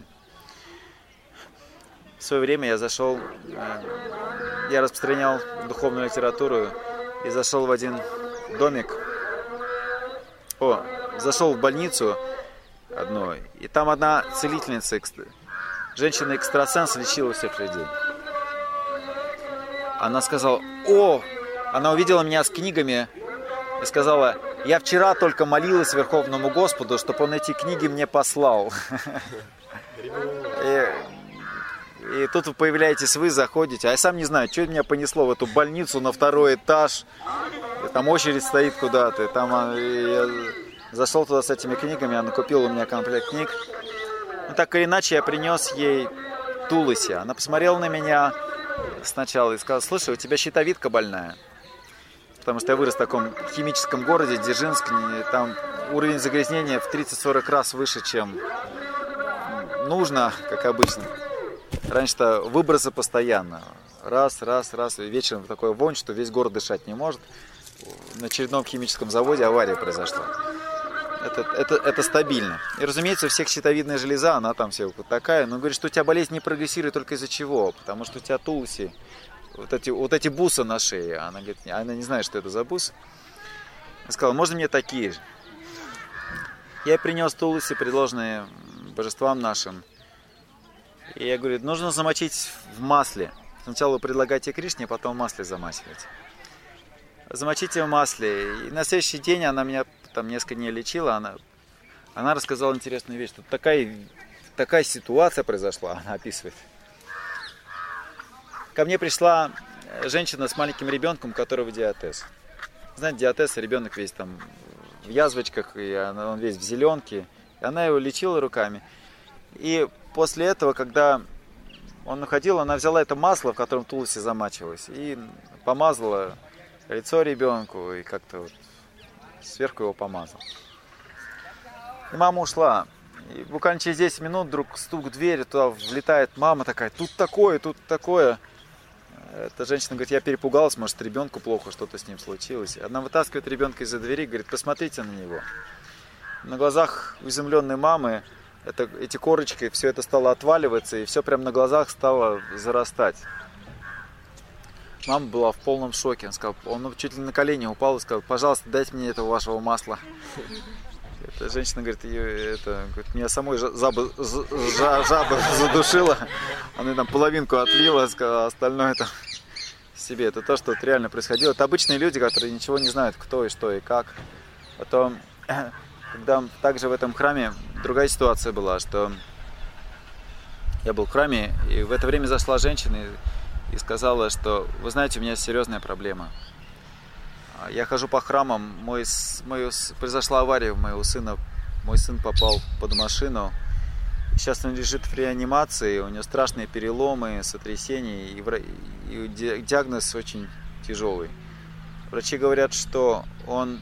Speaker 1: В свое время я распространял духовную литературу и зашел в один домик, зашел в больницу одну, и там одна целительница, женщина-экстрасенс, лечила всех людей. Она сказала, она увидела меня с книгами и сказала, я вчера только молилась Верховному Господу, чтобы он эти книги мне послал. И тут вы появляетесь вы, заходите, а я сам не знаю, что меня понесло в эту больницу на второй этаж, и там очередь стоит куда-то, я зашел туда с этими книгами, она купила у меня комплект книг. Ну, так или иначе, я принес ей Туласи. Она посмотрела на меня сначала и сказала, слушай, у тебя щитовидка больная. Потому что я вырос в таком химическом городе, Дзержинск, там уровень загрязнения в 30-40 раз выше, чем нужно, как обычно. Раньше-то выбросы постоянно. Раз, и вечером такой вонь, что весь город дышать не может. На очередном химическом заводе авария произошла. Это стабильно. И, разумеется, у всех щитовидная железа, она там вся вот такая. Но говорит, что у тебя болезнь не прогрессирует только из-за чего? Потому что у тебя Туласи, вот эти бусы на шее. Она говорит, она не знает, что это за бусы. Я сказала, можно мне такие же? Я принес Туласи, предложенные божествам нашим. И я говорю, нужно замочить в масле. Сначала вы предлагаете Кришне, потом в масле замачивать. Замочите в масле. И на следующий день она меня там несколько дней лечила. Она рассказала интересную вещь. Тут такая ситуация произошла, она описывает. Ко мне пришла женщина с маленьким ребенком, у которого диатез. Знаете, диатез, ребенок весь там в язвочках, и он весь в зеленке. И она его лечила руками. И после этого, когда он уходил, она взяла это масло, в котором Туласи замачивалась, и помазала лицо ребенку, и как-то вот сверху его помазала. И мама ушла. И буквально через 10 минут вдруг стук в дверь, туда влетает мама такая, тут такое. Эта женщина говорит, я перепугалась, может, ребенку плохо, что-то с ним случилось. Она вытаскивает ребенка из-за двери, говорит, посмотрите на него. На глазах у изумленной мамы эти корочки, все это стало отваливаться, и все прямо на глазах стало зарастать. Мама была в полном шоке. Он чуть ли на колени упал и сказал, пожалуйста, дайте мне этого вашего масла. Эта женщина говорит, меня самой жаба задушила. Она там половинку отлила, сказала, остальное там себе. Это то, что реально происходило. Это обычные люди, которые ничего не знают, кто и что и как. Потом, когда также в этом храме другая ситуация была, что я был в храме, и в это время зашла женщина и сказала, что, вы знаете, у меня серьезная проблема. Я хожу по храмам, произошла авария у моего сына, мой сын попал под машину. Сейчас он лежит в реанимации, у него страшные переломы, сотрясения, и диагноз очень тяжелый. Врачи говорят, что он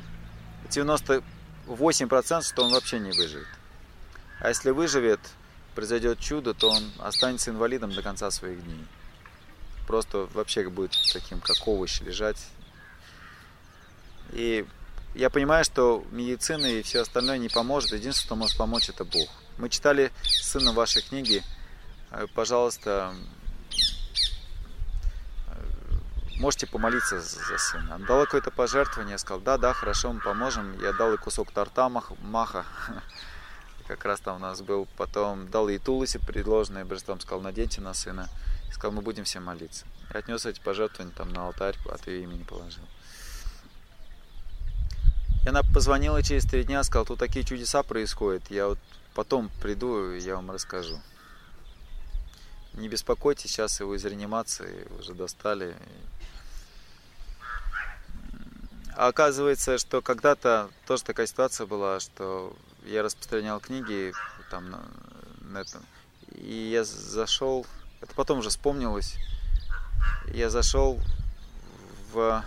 Speaker 1: 98%, что он вообще не выживет. А если выживет, произойдет чудо, то он останется инвалидом до конца своих дней. Просто вообще будет таким, как овощ, лежать. И я понимаю, что медицина и все остальное не поможет. Единственное, что может помочь, это Бог. Мы читали с сыном ваши книги. Пожалуйста, можете помолиться за сына. Он дал какое-то пожертвование. Я сказал, да, хорошо, мы поможем. Я дал и кусок торта маха. Как раз там у нас был. Потом дал и тулуси предложенные. Брестом сказал, наденьте на сына. И сказал, мы будем все молиться. Я отнес эти пожертвования там на алтарь, от ее имени положил. И она позвонила через 3 дня, сказала, тут такие чудеса происходят. Я вот потом приду, и я вам расскажу. Не беспокойтесь, сейчас его из реанимации уже достали. А оказывается, что когда-то тоже такая ситуация была, что я распространял книги там на этом. И я зашел, это потом уже вспомнилось, я зашел в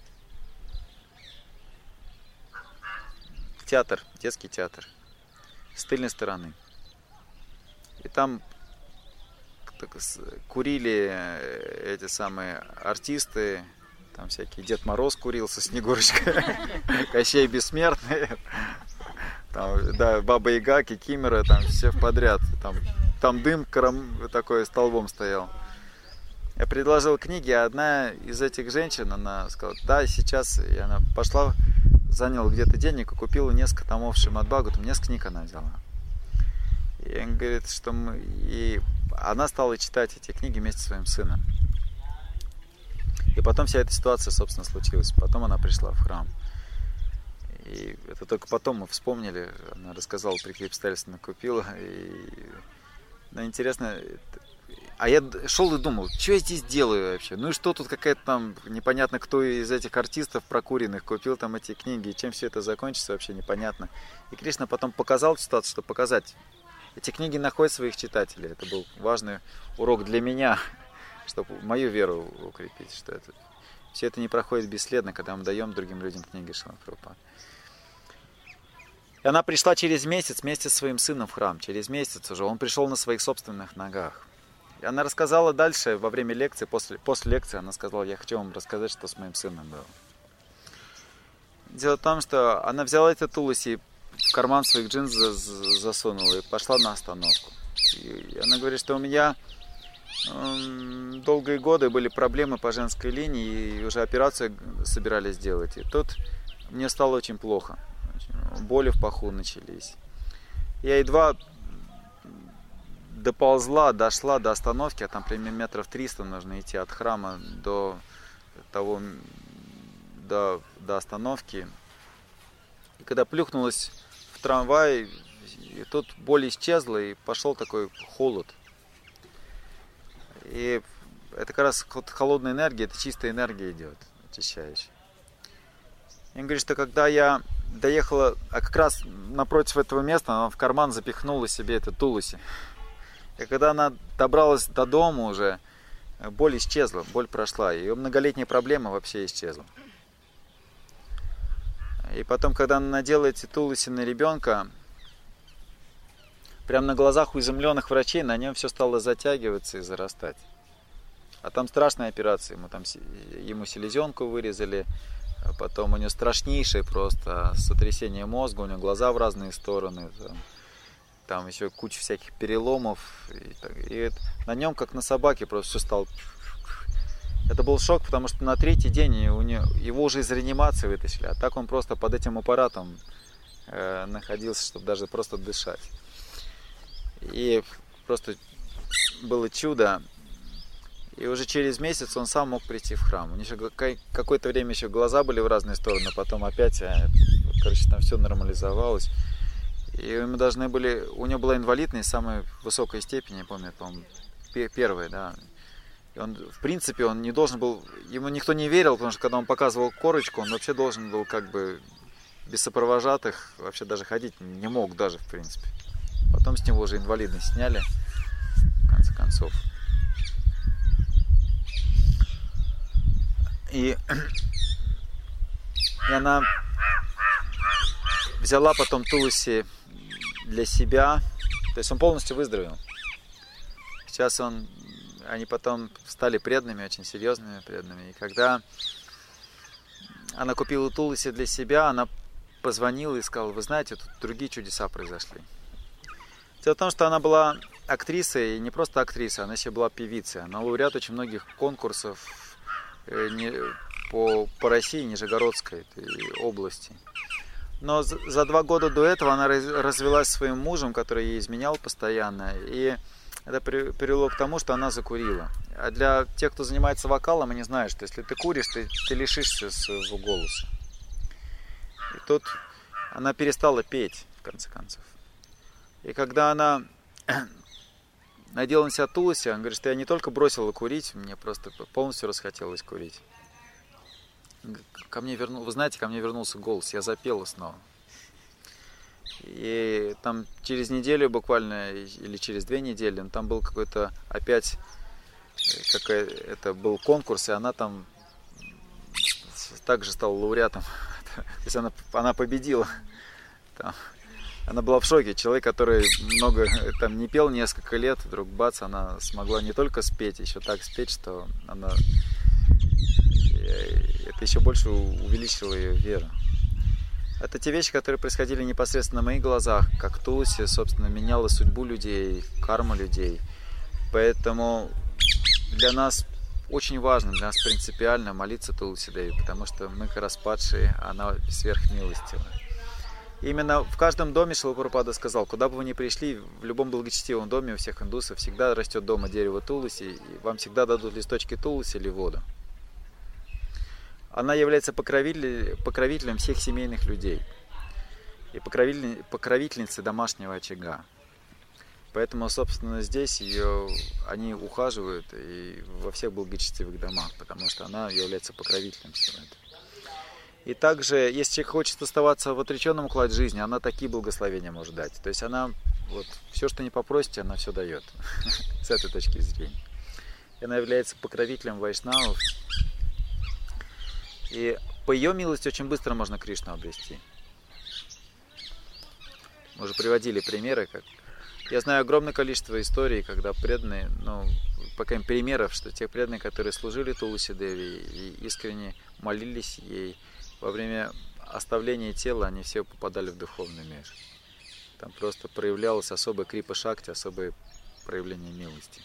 Speaker 1: театр, детский театр, с тыльной стороны. И там курили эти самые артисты, там всякие Дед Мороз курил со Снегурочкой, Кощей Бессмертный, там, да, Баба Яга, Кикимора, там все подряд. Там дым такой столбом стоял. Я предложил книги, а одна из этих женщин, она сказала, да, сейчас, и она пошла, заняла где-то денег и купила несколько томов Шримад-Бхагаватам, там несколько книг она взяла. И он говорит, и она стала читать эти книги вместе со своим сыном. И потом вся эта ситуация, собственно, случилась. Потом она пришла в храм. И это только потом мы вспомнили, она рассказала, при каких обстоятельствах купила. Но интересно, а я шел и думал, что я здесь делаю вообще? Ну и что тут какая-то там, непонятно, кто из этих артистов прокуренных купил там эти книги, и чем все это закончится, вообще непонятно. И Кришна потом показал ситуацию, чтобы показать, эти книги находят своих читателей. Это был важный урок для меня, чтобы мою веру укрепить, что все это не проходит бесследно, когда мы даем другим людям книги Шрилы Прабхупады. И она пришла через месяц вместе со своим сыном в храм. Через месяц уже он пришел на своих собственных ногах. И она рассказала дальше, во время лекции, после лекции, она сказала, я хочу вам рассказать, что с моим сыном было. Дело в том, что она взяла этот тулуси, в карман своих джинс засунула и пошла на остановку. И она говорит, что у меня долгие годы были проблемы по женской линии, и уже операцию собирались делать. И тут мне стало очень плохо. Боли в паху начались. Я едва дошла до остановки, а там примерно метров 300 нужно идти от храма до остановки. И когда плюхнулась в трамвай, и тут боль исчезла, и пошел такой холод. И это как раз холодная энергия, это чистая энергия идет, очищающая. Я говорю, что когда я доехала, а как раз напротив этого места, она в карман запихнула себе это тулуси. И когда она добралась до дома уже, боль исчезла, боль прошла. Ее многолетняя проблема вообще исчезла. И потом, когда она надела эти тулуси на ребенка, прямо на глазах у изумленных врачей на нем все стало затягиваться и зарастать. А там страшная операция, ему селезенку вырезали, а потом у него страшнейшее просто сотрясение мозга, у него глаза в разные стороны, там еще куча всяких переломов. И на нем, как на собаке, просто все стало... Это был шок, потому что на 3-й день его уже из реанимации вытащили, а так он просто под этим аппаратом находился, чтобы даже просто дышать. И просто было чудо. И уже через месяц он сам мог прийти в храм. У него еще какое-то время еще глаза были в разные стороны, потом опять, там все нормализовалось. И у него была инвалидность самой высокой степени, я помню, по-моему, первая, да. И он, в принципе, он не должен был, ему никто не верил, потому что когда он показывал корочку, он вообще должен был как бы без сопровожатых вообще даже ходить не мог даже, в принципе. Потом с него уже инвалидность сняли, в конце концов. И она взяла потом Туласи для себя, то есть он полностью выздоровел. Сейчас они потом стали преданными, очень серьезными преданными. И когда она купила Туласи для себя, она позвонила и сказала: вы знаете, тут другие чудеса произошли. Дело в том, что она была актрисой, и не просто актрисой, она еще была певицей. Она лауреат очень многих конкурсов по России, Нижегородской области. Но за 2 года до этого она развелась со своим мужем, который ей изменял постоянно. И это привело к тому, что она закурила. А для тех, кто занимается вокалом, они знают, что если ты куришь, ты лишишься своего голоса. И тут она перестала петь, в конце концов. И когда она надела на себя Туласи, она говорит, что я не только бросила курить, мне просто полностью расхотелось курить. Вы знаете, ко мне вернулся голос, я запела снова. И там через неделю буквально, или через 2 недели, там был какой-то опять, это был конкурс, и она там также стала лауреатом. То есть она победила. Там. Она была в шоке. Человек, который там не пел несколько лет, вдруг бац, она смогла не только спеть, еще так спеть, что это еще больше увеличило ее веру. Это те вещи, которые происходили непосредственно на моих глазах, как Туласи, собственно, меняла судьбу людей, карму людей. Поэтому для нас очень важно, для нас принципиально молиться Туласи Деви, потому что мы как раз падшие, а она сверхмилостивая. Именно в каждом доме Шрила Прабхупада сказал, куда бы вы ни пришли, в любом благочестивом доме у всех индусов всегда растет дома дерево Туласи, и вам всегда дадут листочки Туласи или воду. Она является покровителем всех семейных людей и покровительницей домашнего очага. Поэтому, собственно, здесь они ухаживают и во всех благочестивых домах, потому что она является покровителем всего этого. И также, если человек хочет оставаться в отреченном укладе жизни, она такие благословения может дать. То есть она, все, что не попросите, она все дает. С этой точки зрения. И она является покровителем вайшнавов. И по ее милости очень быстро можно Кришну обрести. Мы уже приводили примеры, как... Я знаю огромное количество историй, когда преданные, пока примеров, что те преданные, которые служили Туласи Деви и искренне молились ей, во время оставления тела они все попадали в духовный мир. Там просто проявлялось особое крипа шакти, особое проявление милости.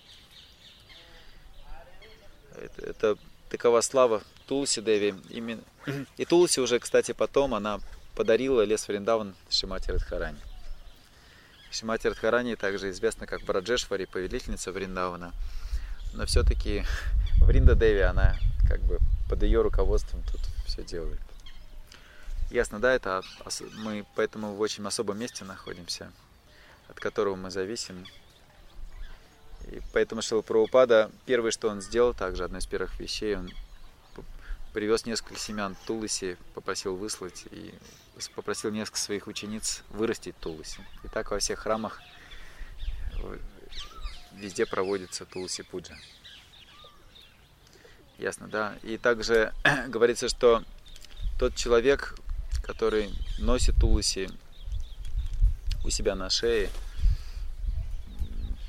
Speaker 1: Это такова слава Туласи Деви. И Туласи уже, кстати, потом она подарила лес Вриндаван Шримати Радхарани. Шримати Радхарани также известна как Браджешвари, повелительница Вриндавана. Но все-таки Вринда Деви, она как бы под ее руководством тут все делает. Ясно, да? Мы поэтому в очень особом месте находимся, от которого мы зависим. И поэтому Шрила Прабхупада, первое, что он сделал, также одной из первых вещей, он привез несколько семян Туласи, попросил выслать и попросил несколько своих учениц вырастить Туласи. И так во всех храмах везде проводится Туласи Пуджа. Ясно, да? И также говорится, что тот человек, который носит Туласи у себя на шее,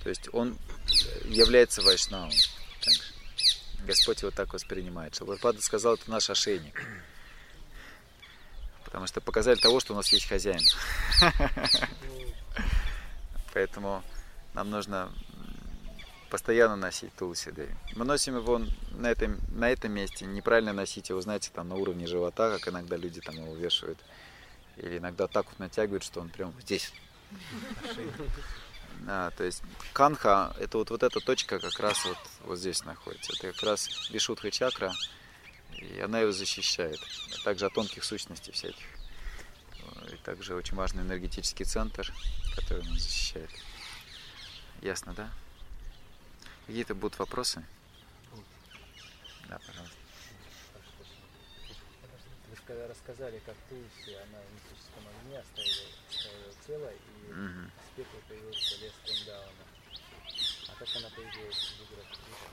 Speaker 1: То есть он является вайшнавом. Господь его так воспринимает. Шилапрапада сказал, это наш ошейник. Потому что показали того, что у нас есть хозяин. Поэтому нам нужно постоянно носить Тулси Деви. Мы носим его на этом месте. Неправильно носить его, знаете, там на уровне живота, как иногда люди там его вешают. Или иногда так вот натягивают, что он прям здесь. То есть канха, это вот эта точка как раз вот здесь находится. Это как раз вишудха чакра, и она его защищает. А также от тонких сущностей всяких. И также очень важный энергетический центр, который он защищает. Ясно, да? Какие-то будут вопросы? Да, пожалуйста.
Speaker 5: Вы рассказали, как Тулси, она в мистическом огне оставила тело, и с пепла появился лес Вриндавана. А как она появилась в играх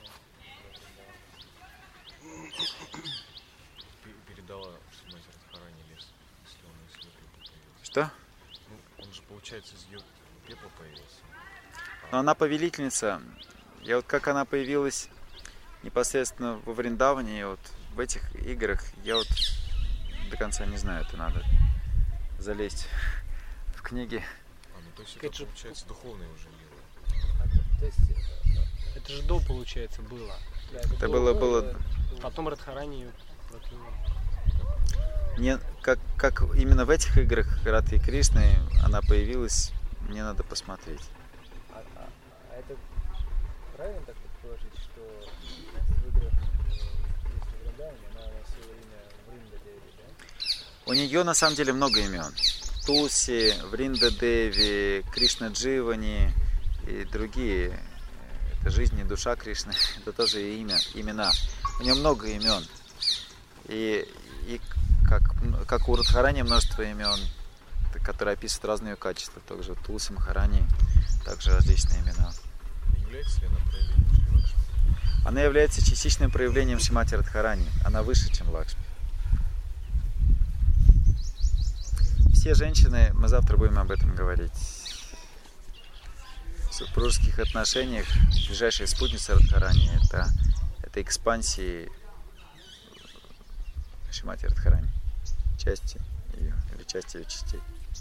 Speaker 5: Кришны?
Speaker 6: Передала Шримати Радхарани лес, если он из ее пепла появился.
Speaker 1: Что?
Speaker 6: Ну, он же, получается, из ее пепла появился.
Speaker 1: Но она повелительница. И вот как она появилась непосредственно во Вриндаване, вот в этих играх, я вот до конца не знаю, это надо залезть в книги.
Speaker 6: То есть это, получается, духовное уже дело.
Speaker 5: То есть
Speaker 7: это же до, получается, было.
Speaker 5: да,
Speaker 1: Это было...
Speaker 7: Потом Радхарани ее прокляла.
Speaker 1: Не, как именно в этих играх Радхи Кришны она появилась, мне надо посмотреть.
Speaker 5: А это правильно так предположить, что в играх Кришны Вриндаване она носила имя Вринда Деви, да?
Speaker 1: У нее на самом деле много имен. Тулси, Вринда Деви, Кришна Дживани и другие. Это жизнь и душа Кришны. Это тоже имена. У нее много имен. И как у Радхарани множество имен, которые описывают разные ее качества. Также у Тулси Махарани также различные имена.
Speaker 6: Является ли она проявлением Шри Лакшми?
Speaker 1: Она является частичным проявлением Шримати Радхарани. Она выше, чем Лакшми. Все женщины, мы завтра будем об этом говорить, в супружеских отношениях ближайшая спутница Радхарани это экспансии Шримати Радхарани, части ее или части ее частей.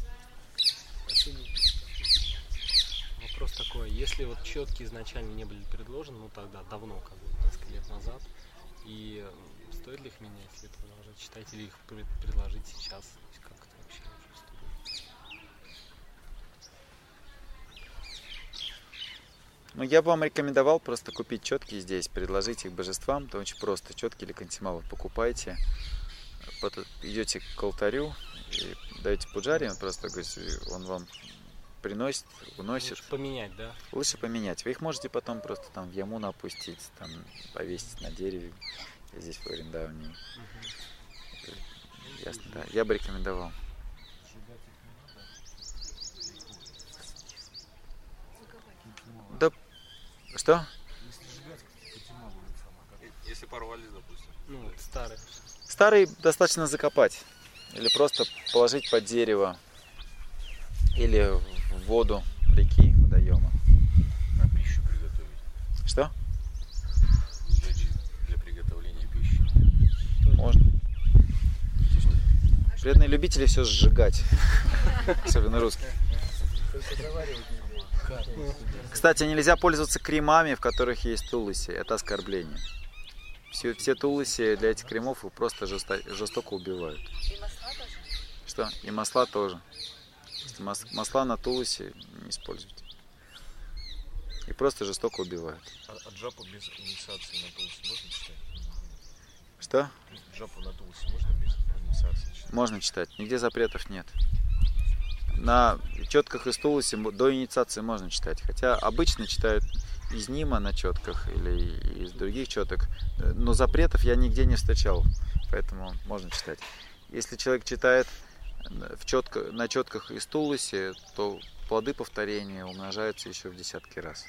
Speaker 7: Вопрос такой, если вот четки изначально не были предложены, ну тогда давно, как бы несколько лет назад, и стоит ли их менять, если продолжать читать, или их предложить сейчас? Как это вообще чувствует?
Speaker 1: Ну, я бы вам рекомендовал просто купить четки здесь, предложить их божествам. Это очень просто. Четки или кантималы покупайте, идете к алтарю и даете пуджари, он просто он вам приносит, уносит.
Speaker 7: Лучше поменять, да?
Speaker 1: Лучше поменять. Вы их можете потом просто там в ямуну опустить, там повесить на дереве, здесь в Вриндаване. Ясно, да. Я бы рекомендовал. Да. Что?
Speaker 6: Если порвались, допустим.
Speaker 7: Ну, вот старый.
Speaker 1: Старый достаточно закопать. Или просто положить под дерево. Или в воду реки, водоема.
Speaker 6: А пищу приготовить?
Speaker 1: Что?
Speaker 6: Сжечь для приготовления пищи.
Speaker 1: Можно. Вредные любители все сжигать. Особенно русские.
Speaker 5: Только заваривать нельзя.
Speaker 1: Кстати, нельзя пользоваться кремами, в которых есть тулуси. Это оскорбление. Все тулуси для этих кремов просто жестоко убивают.
Speaker 3: И масла тоже?
Speaker 1: Что? И масла тоже. Масла на тулуси не используйте. И просто жестоко убивают.
Speaker 6: А джапу без инициации на тулуси можно читать?
Speaker 1: Что?
Speaker 6: Джапу на тулуси можно без инициации читать?
Speaker 1: Можно читать. Нигде запретов нет. На четках из тулуси до инициации можно читать. Хотя обычно читают из нима на четках или из других четок. Но запретов я нигде не встречал. Поэтому можно читать. Если человек читает на четках из тулуси, то плоды повторения умножаются еще в десятки раз.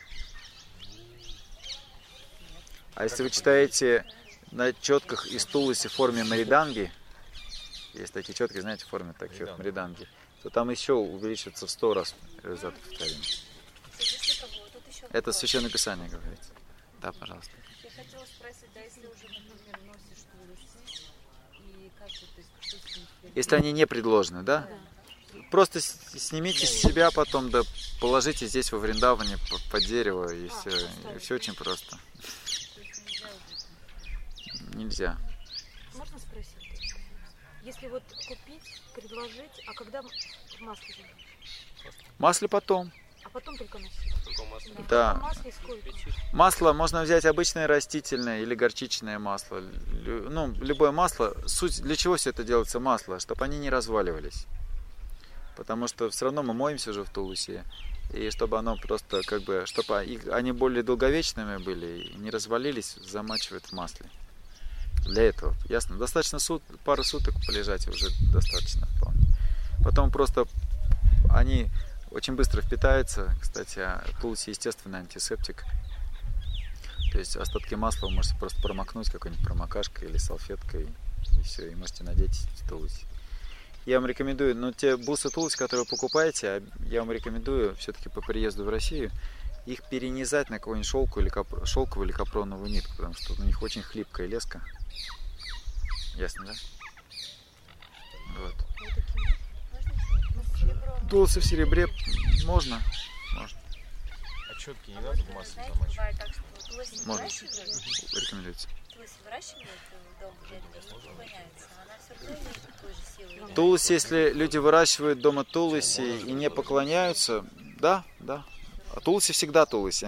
Speaker 1: А если вы читаете на четках из тулуси в форме мариданги, есть такие четки, знаете, в форме таких вот мариданги, то там еще увеличится в 100 раз результат повторения.
Speaker 3: Если кого, тут еще
Speaker 1: Это Священное Писание говорится. Да, пожалуйста.
Speaker 3: Я хотела спросить, да, если уже, например, носишь тулуси, и как вот, то есть, что с ним теперь?
Speaker 1: Если они не предложены, да? Просто снимите с себя потом, да, положите здесь во Вриндаване под дерево, и все. И все очень просто.
Speaker 3: То есть нельзя уже?
Speaker 1: Нельзя.
Speaker 3: Можно спросить? Если вот купить, предложить, а когда в масле забрать?
Speaker 1: Масло потом.
Speaker 3: А потом только носить?
Speaker 2: Только масло.
Speaker 1: Да.
Speaker 3: А масле сколько?
Speaker 1: Масло можно взять обычное растительное или горчичное масло. Ну, любое масло. Суть, для чего все это делается масло? Чтобы они не разваливались. Потому что все равно мы моемся уже в тулусе. И чтобы оно просто, как бы, чтобы они более долговечными были и не развалились, замачивают в масле. Для этого, ясно? Достаточно пару суток полежать уже достаточно вполне. Потом просто они очень быстро впитаются. Кстати, тулуси естественный антисептик. То есть остатки масла вы можете просто промокнуть какой-нибудь промокашкой или салфеткой. И все, и можете надеть в тулуси. Я вам рекомендую, ну те бусы тулуси, которые вы покупаете, я вам рекомендую все-таки по приезду в Россию их перенизать на какую-нибудь шелковую или капроновую нитку, потому что у них очень хлипкая леска. Ясно, да? Вот. Тулусы в серебре можно.
Speaker 6: А четки не надо в масле замачивать?
Speaker 8: Бывает так, что тулуси
Speaker 1: Можно.
Speaker 8: выращивают,
Speaker 1: Рекомендуется.
Speaker 8: тулуси выращивают дома, где они не поклоняются, она все равно имеет такую же силу.
Speaker 1: Тулуси, если люди выращивают дома тулуси и не поклоняются, да. А тулуси всегда тулуси.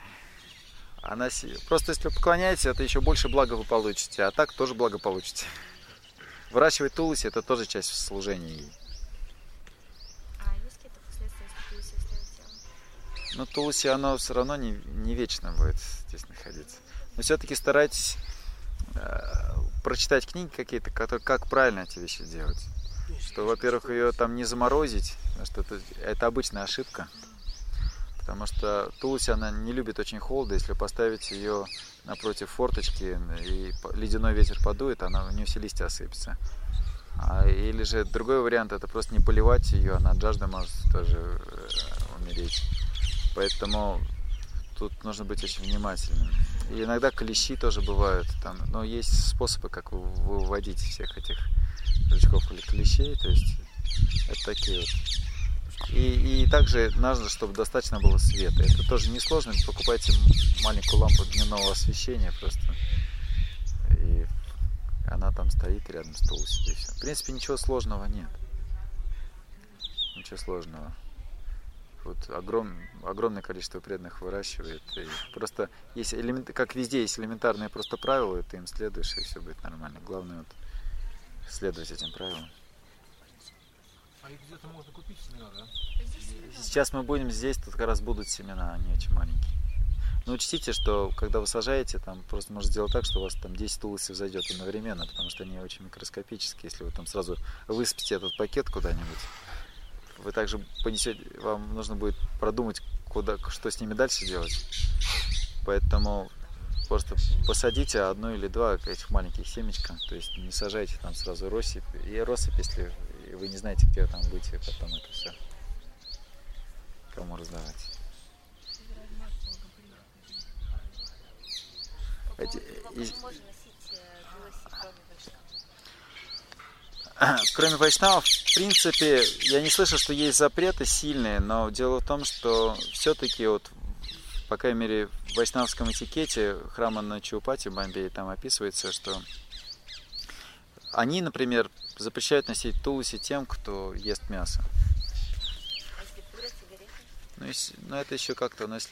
Speaker 1: Просто если вы поклоняетесь, это еще больше блага вы получите, а так тоже благо получите. Выращивать тулуси — это тоже часть служения ей.
Speaker 8: А есть какие-то последствия, если тулуси оставить тело?
Speaker 1: Но тулуси, оно все равно не вечно будет здесь находиться. Но все-таки старайтесь прочитать книги какие-то, которые, как правильно эти вещи делать. Что, во-первых, ее там не заморозить, потому что это обычная ошибка. Потому что тулуси, она не любит очень холода. Если поставить ее напротив форточки и ледяной ветер подует, у нее все листья осыпятся. Или же другой вариант — это просто не поливать ее, она от жажды может тоже умереть. Поэтому тут нужно быть очень внимательным. И иногда клещи тоже бывают. Но есть способы, как выводить всех этих жучков или клещей. То есть это такие вот. И также нужно, чтобы достаточно было света. Это тоже несложно. Покупайте маленькую лампу дневного освещения просто. И она там стоит рядом с тулуси. В принципе, ничего сложного нет. Ничего сложного. Вот огромное количество преданных выращивает. И просто есть как везде есть элементарные просто правила, и ты им следуешь, и все будет нормально. Главное вот следовать этим правилам.
Speaker 9: А их где-то можно купить семена, да?
Speaker 1: Сейчас мы будем здесь, тут как раз будут семена, они очень маленькие. Но учтите, что когда вы сажаете, там просто можно сделать так, что у вас там 10 тулусов зайдет одновременно, потому что они очень микроскопические. Если вы там сразу высыпите этот пакет куда-нибудь, вы также понесете, вам нужно будет продумать, что с ними дальше делать. Поэтому просто посадите одно или два этих маленьких семечка, то есть не сажайте там сразу россыпь, если вы не знаете, где там быть, и потом это все кому раздавать. Кроме вайшнавов, в принципе, я не слышал, что есть запреты сильные, но дело в том, что все-таки вот, по крайней мере, в вайшнавском этикете храма Начиупати в Бомбее там описывается, что они, например, запрещают носить тулуси тем, кто ест мясо. Ну, это еще как-то, но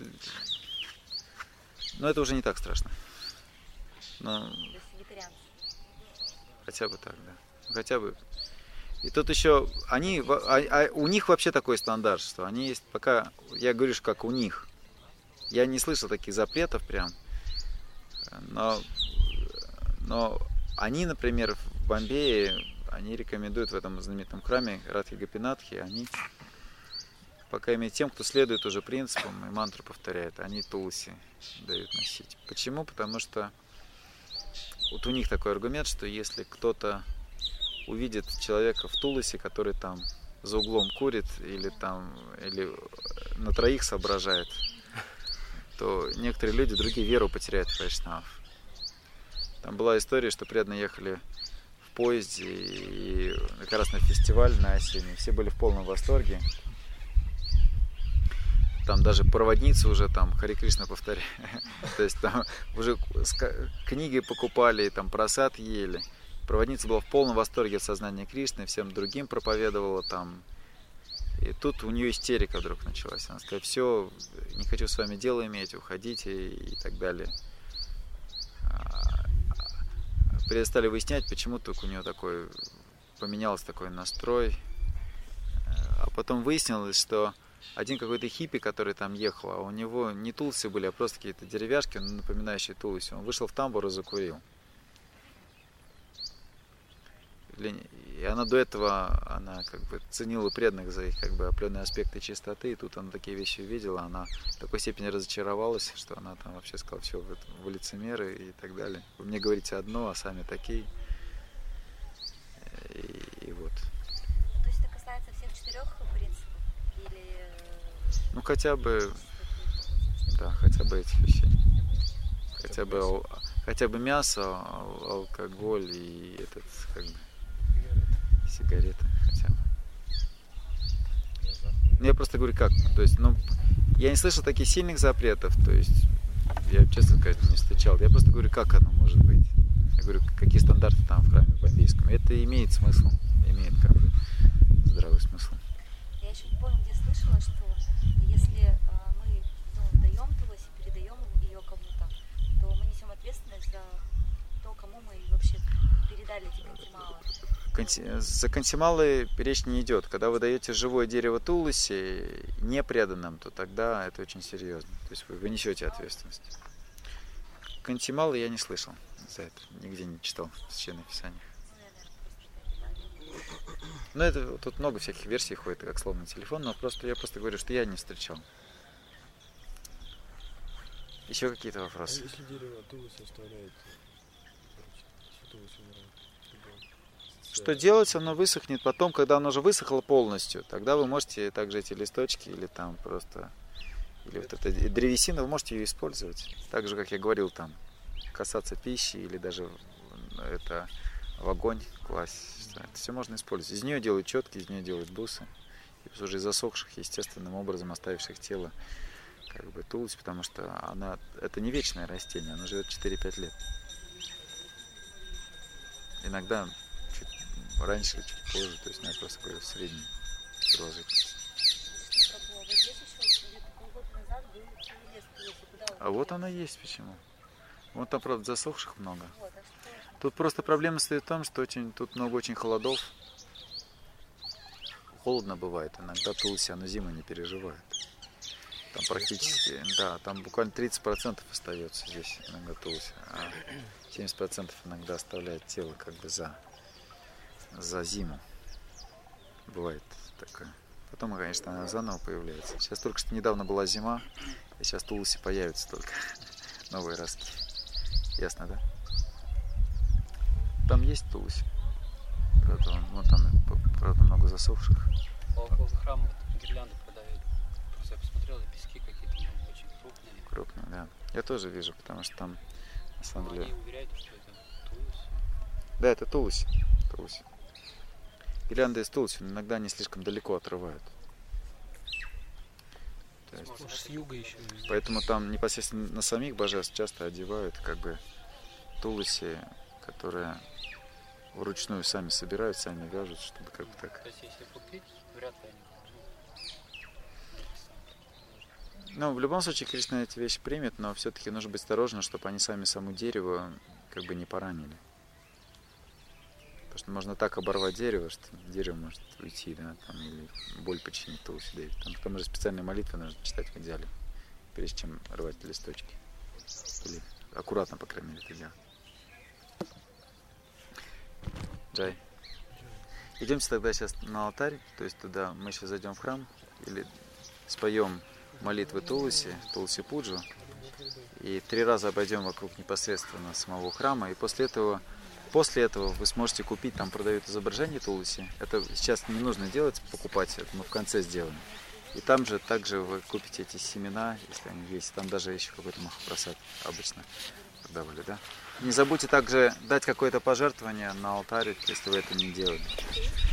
Speaker 1: это уже не так страшно. Но... Хотя бы так, да. Хотя бы. И тут еще у них вообще такой стандарт, что они есть, пока я говорю, что как у них. Я не слышал таких запретов прям. Но они, например, в Бомбее, они рекомендуют в этом знаменитом храме Радхи Гопинатхи, они, по крайней мере, тем, кто следует уже принципам и мантру повторяет, они тулуси дают носить. Почему? Потому что вот у них такой аргумент, что если кто-то увидит человека в тулусе, который там за углом курит или на троих соображает, то некоторые люди, другие, веру потеряют в вайшнавов. Там была история, что преданные ехали в поезде и как раз на фестиваль на осенний. Все были в полном восторге. Там даже проводницы уже там Харе Кришна повторяли. То есть там уже книги покупали, там просад ели. Проводница была в полном восторге от сознания Кришны, всем другим проповедовала там. И тут у нее истерика вдруг началась. Она сказала: все, не хочу с вами дело иметь, уходите и так далее. Стали выяснять, почему только у нее такой поменялся такой настрой. А потом выяснилось, что один какой-то хиппи, который там ехал, а у него не тулси были, а просто какие-то деревяшки, напоминающие тулси. Он вышел в тамбур и закурил. И она до этого, она как бы ценила преданных за их как бы определенные аспекты чистоты, и тут она такие вещи увидела, она в такой степени разочаровалась, что она там вообще сказала: все, вы лицемеры и так далее. Вы мне говорите одно, а сами такие. И вот.
Speaker 8: То есть это касается всех 4 принципов? Или...
Speaker 1: Ну хотя бы, да, хотя бы этих вещей. Хотя бы мясо, алкоголь и этот, как бы, сигареты хотя бы. Я просто говорю, как, то есть, ну, я не слышал таких сильных запретов, то есть, я, честно сказать, не встречал. Я просто говорю, как оно может быть. Я говорю, какие стандарты там в храме бомбейском. Это имеет смысл, имеет как бы здравый смысл.
Speaker 8: Я еще не помню, где слышала, что если мы даем тулоси, передаем ее кому-то, то мы несем ответственность за то, кому мы вообще передали эти кантималы.
Speaker 1: За кантималы речь не идет. Когда вы даете живое дерево тулоси не преданным, то тогда это очень серьезно. То есть вы несете ответственность. Кантималы я не слышал за это. Нигде не читал в Священных Писаниях. Ну, это тут много всяких версий ходит, как словно телефон, но я просто говорю, что я не встречал. Еще какие-то вопросы?
Speaker 6: А если дерево тулоси оставляет, тулоси умирает?
Speaker 1: Что делать? Оно высохнет. Потом, когда оно уже высохло полностью, тогда вы можете также эти листочки или там просто... Или вот эта древесина, вы можете ее использовать. Так же, как я говорил, там, касаться пищи или даже это в огонь класть. Это все можно использовать. Из нее делают четки, из нее делают бусы. И уже засохших, естественным образом оставивших тело как бы тулоси, потому что это не вечное растение, оно живет 4-5 лет. Иногда чуть раньше, чуть позже, то есть я просто говорю в среднем продолжительность. А вот она есть почему. Вот там, правда, засохших много. Тут просто проблема стоит в том, что тут много очень холодов. Холодно бывает. Иногда тулоси, оно зиму не переживает. Там практически, да, там буквально 30% остается здесь иногда тулоси, а 70% иногда оставляет тело как бы за зиму. Бывает такое. Потом, конечно, она заново появляется. Сейчас только что недавно была зима, и сейчас тулоси появятся только. Новые ростки. Ясно, да? Там есть тулоси. Правда, много засохших.
Speaker 5: Около храма гирлянды продают. Просто я посмотрел, пески какие-то очень крупные.
Speaker 1: Крупные, да. Я тоже вижу, потому что там, на самом деле...
Speaker 5: Они уверяют, что это тулоси.
Speaker 1: Да, это тулоси. Гирлянды из тулоси, но иногда они слишком далеко отрывают. То есть,
Speaker 5: с юга еще.
Speaker 1: Поэтому там непосредственно на самих божеств часто одевают как бы тулоси, которые вручную сами собирают, сами вяжут, чтобы как бы так.
Speaker 5: То есть если купить, вряд ли они должны.
Speaker 1: Ну, в любом случае, Кришна эти вещи примет, но все-таки нужно быть осторожным, чтобы они сами само дерево как бы не поранили. Потому что можно так оборвать дерево, что дерево может уйти, да, там, или боль причинить тулоси. Да. Там уже специальные молитвы нужно читать в идеале, прежде чем рвать листочки. Или аккуратно, по крайней мере, это делать. Джай. Идемте тогда сейчас на алтарь, то есть туда мы сейчас зайдем в храм, или споем молитвы Туласи Пуджу, и 3 раза обойдем вокруг непосредственно самого храма, и после этого вы сможете купить, там продают изображение Туласи. Это сейчас не нужно делать, покупать, это мы в конце сделаем. И там же также вы купите эти семена, если они есть. Там даже еще какой-то махопросад обычно продавали, да? Не забудьте также дать какое-то пожертвование на алтарь, если вы это не делали.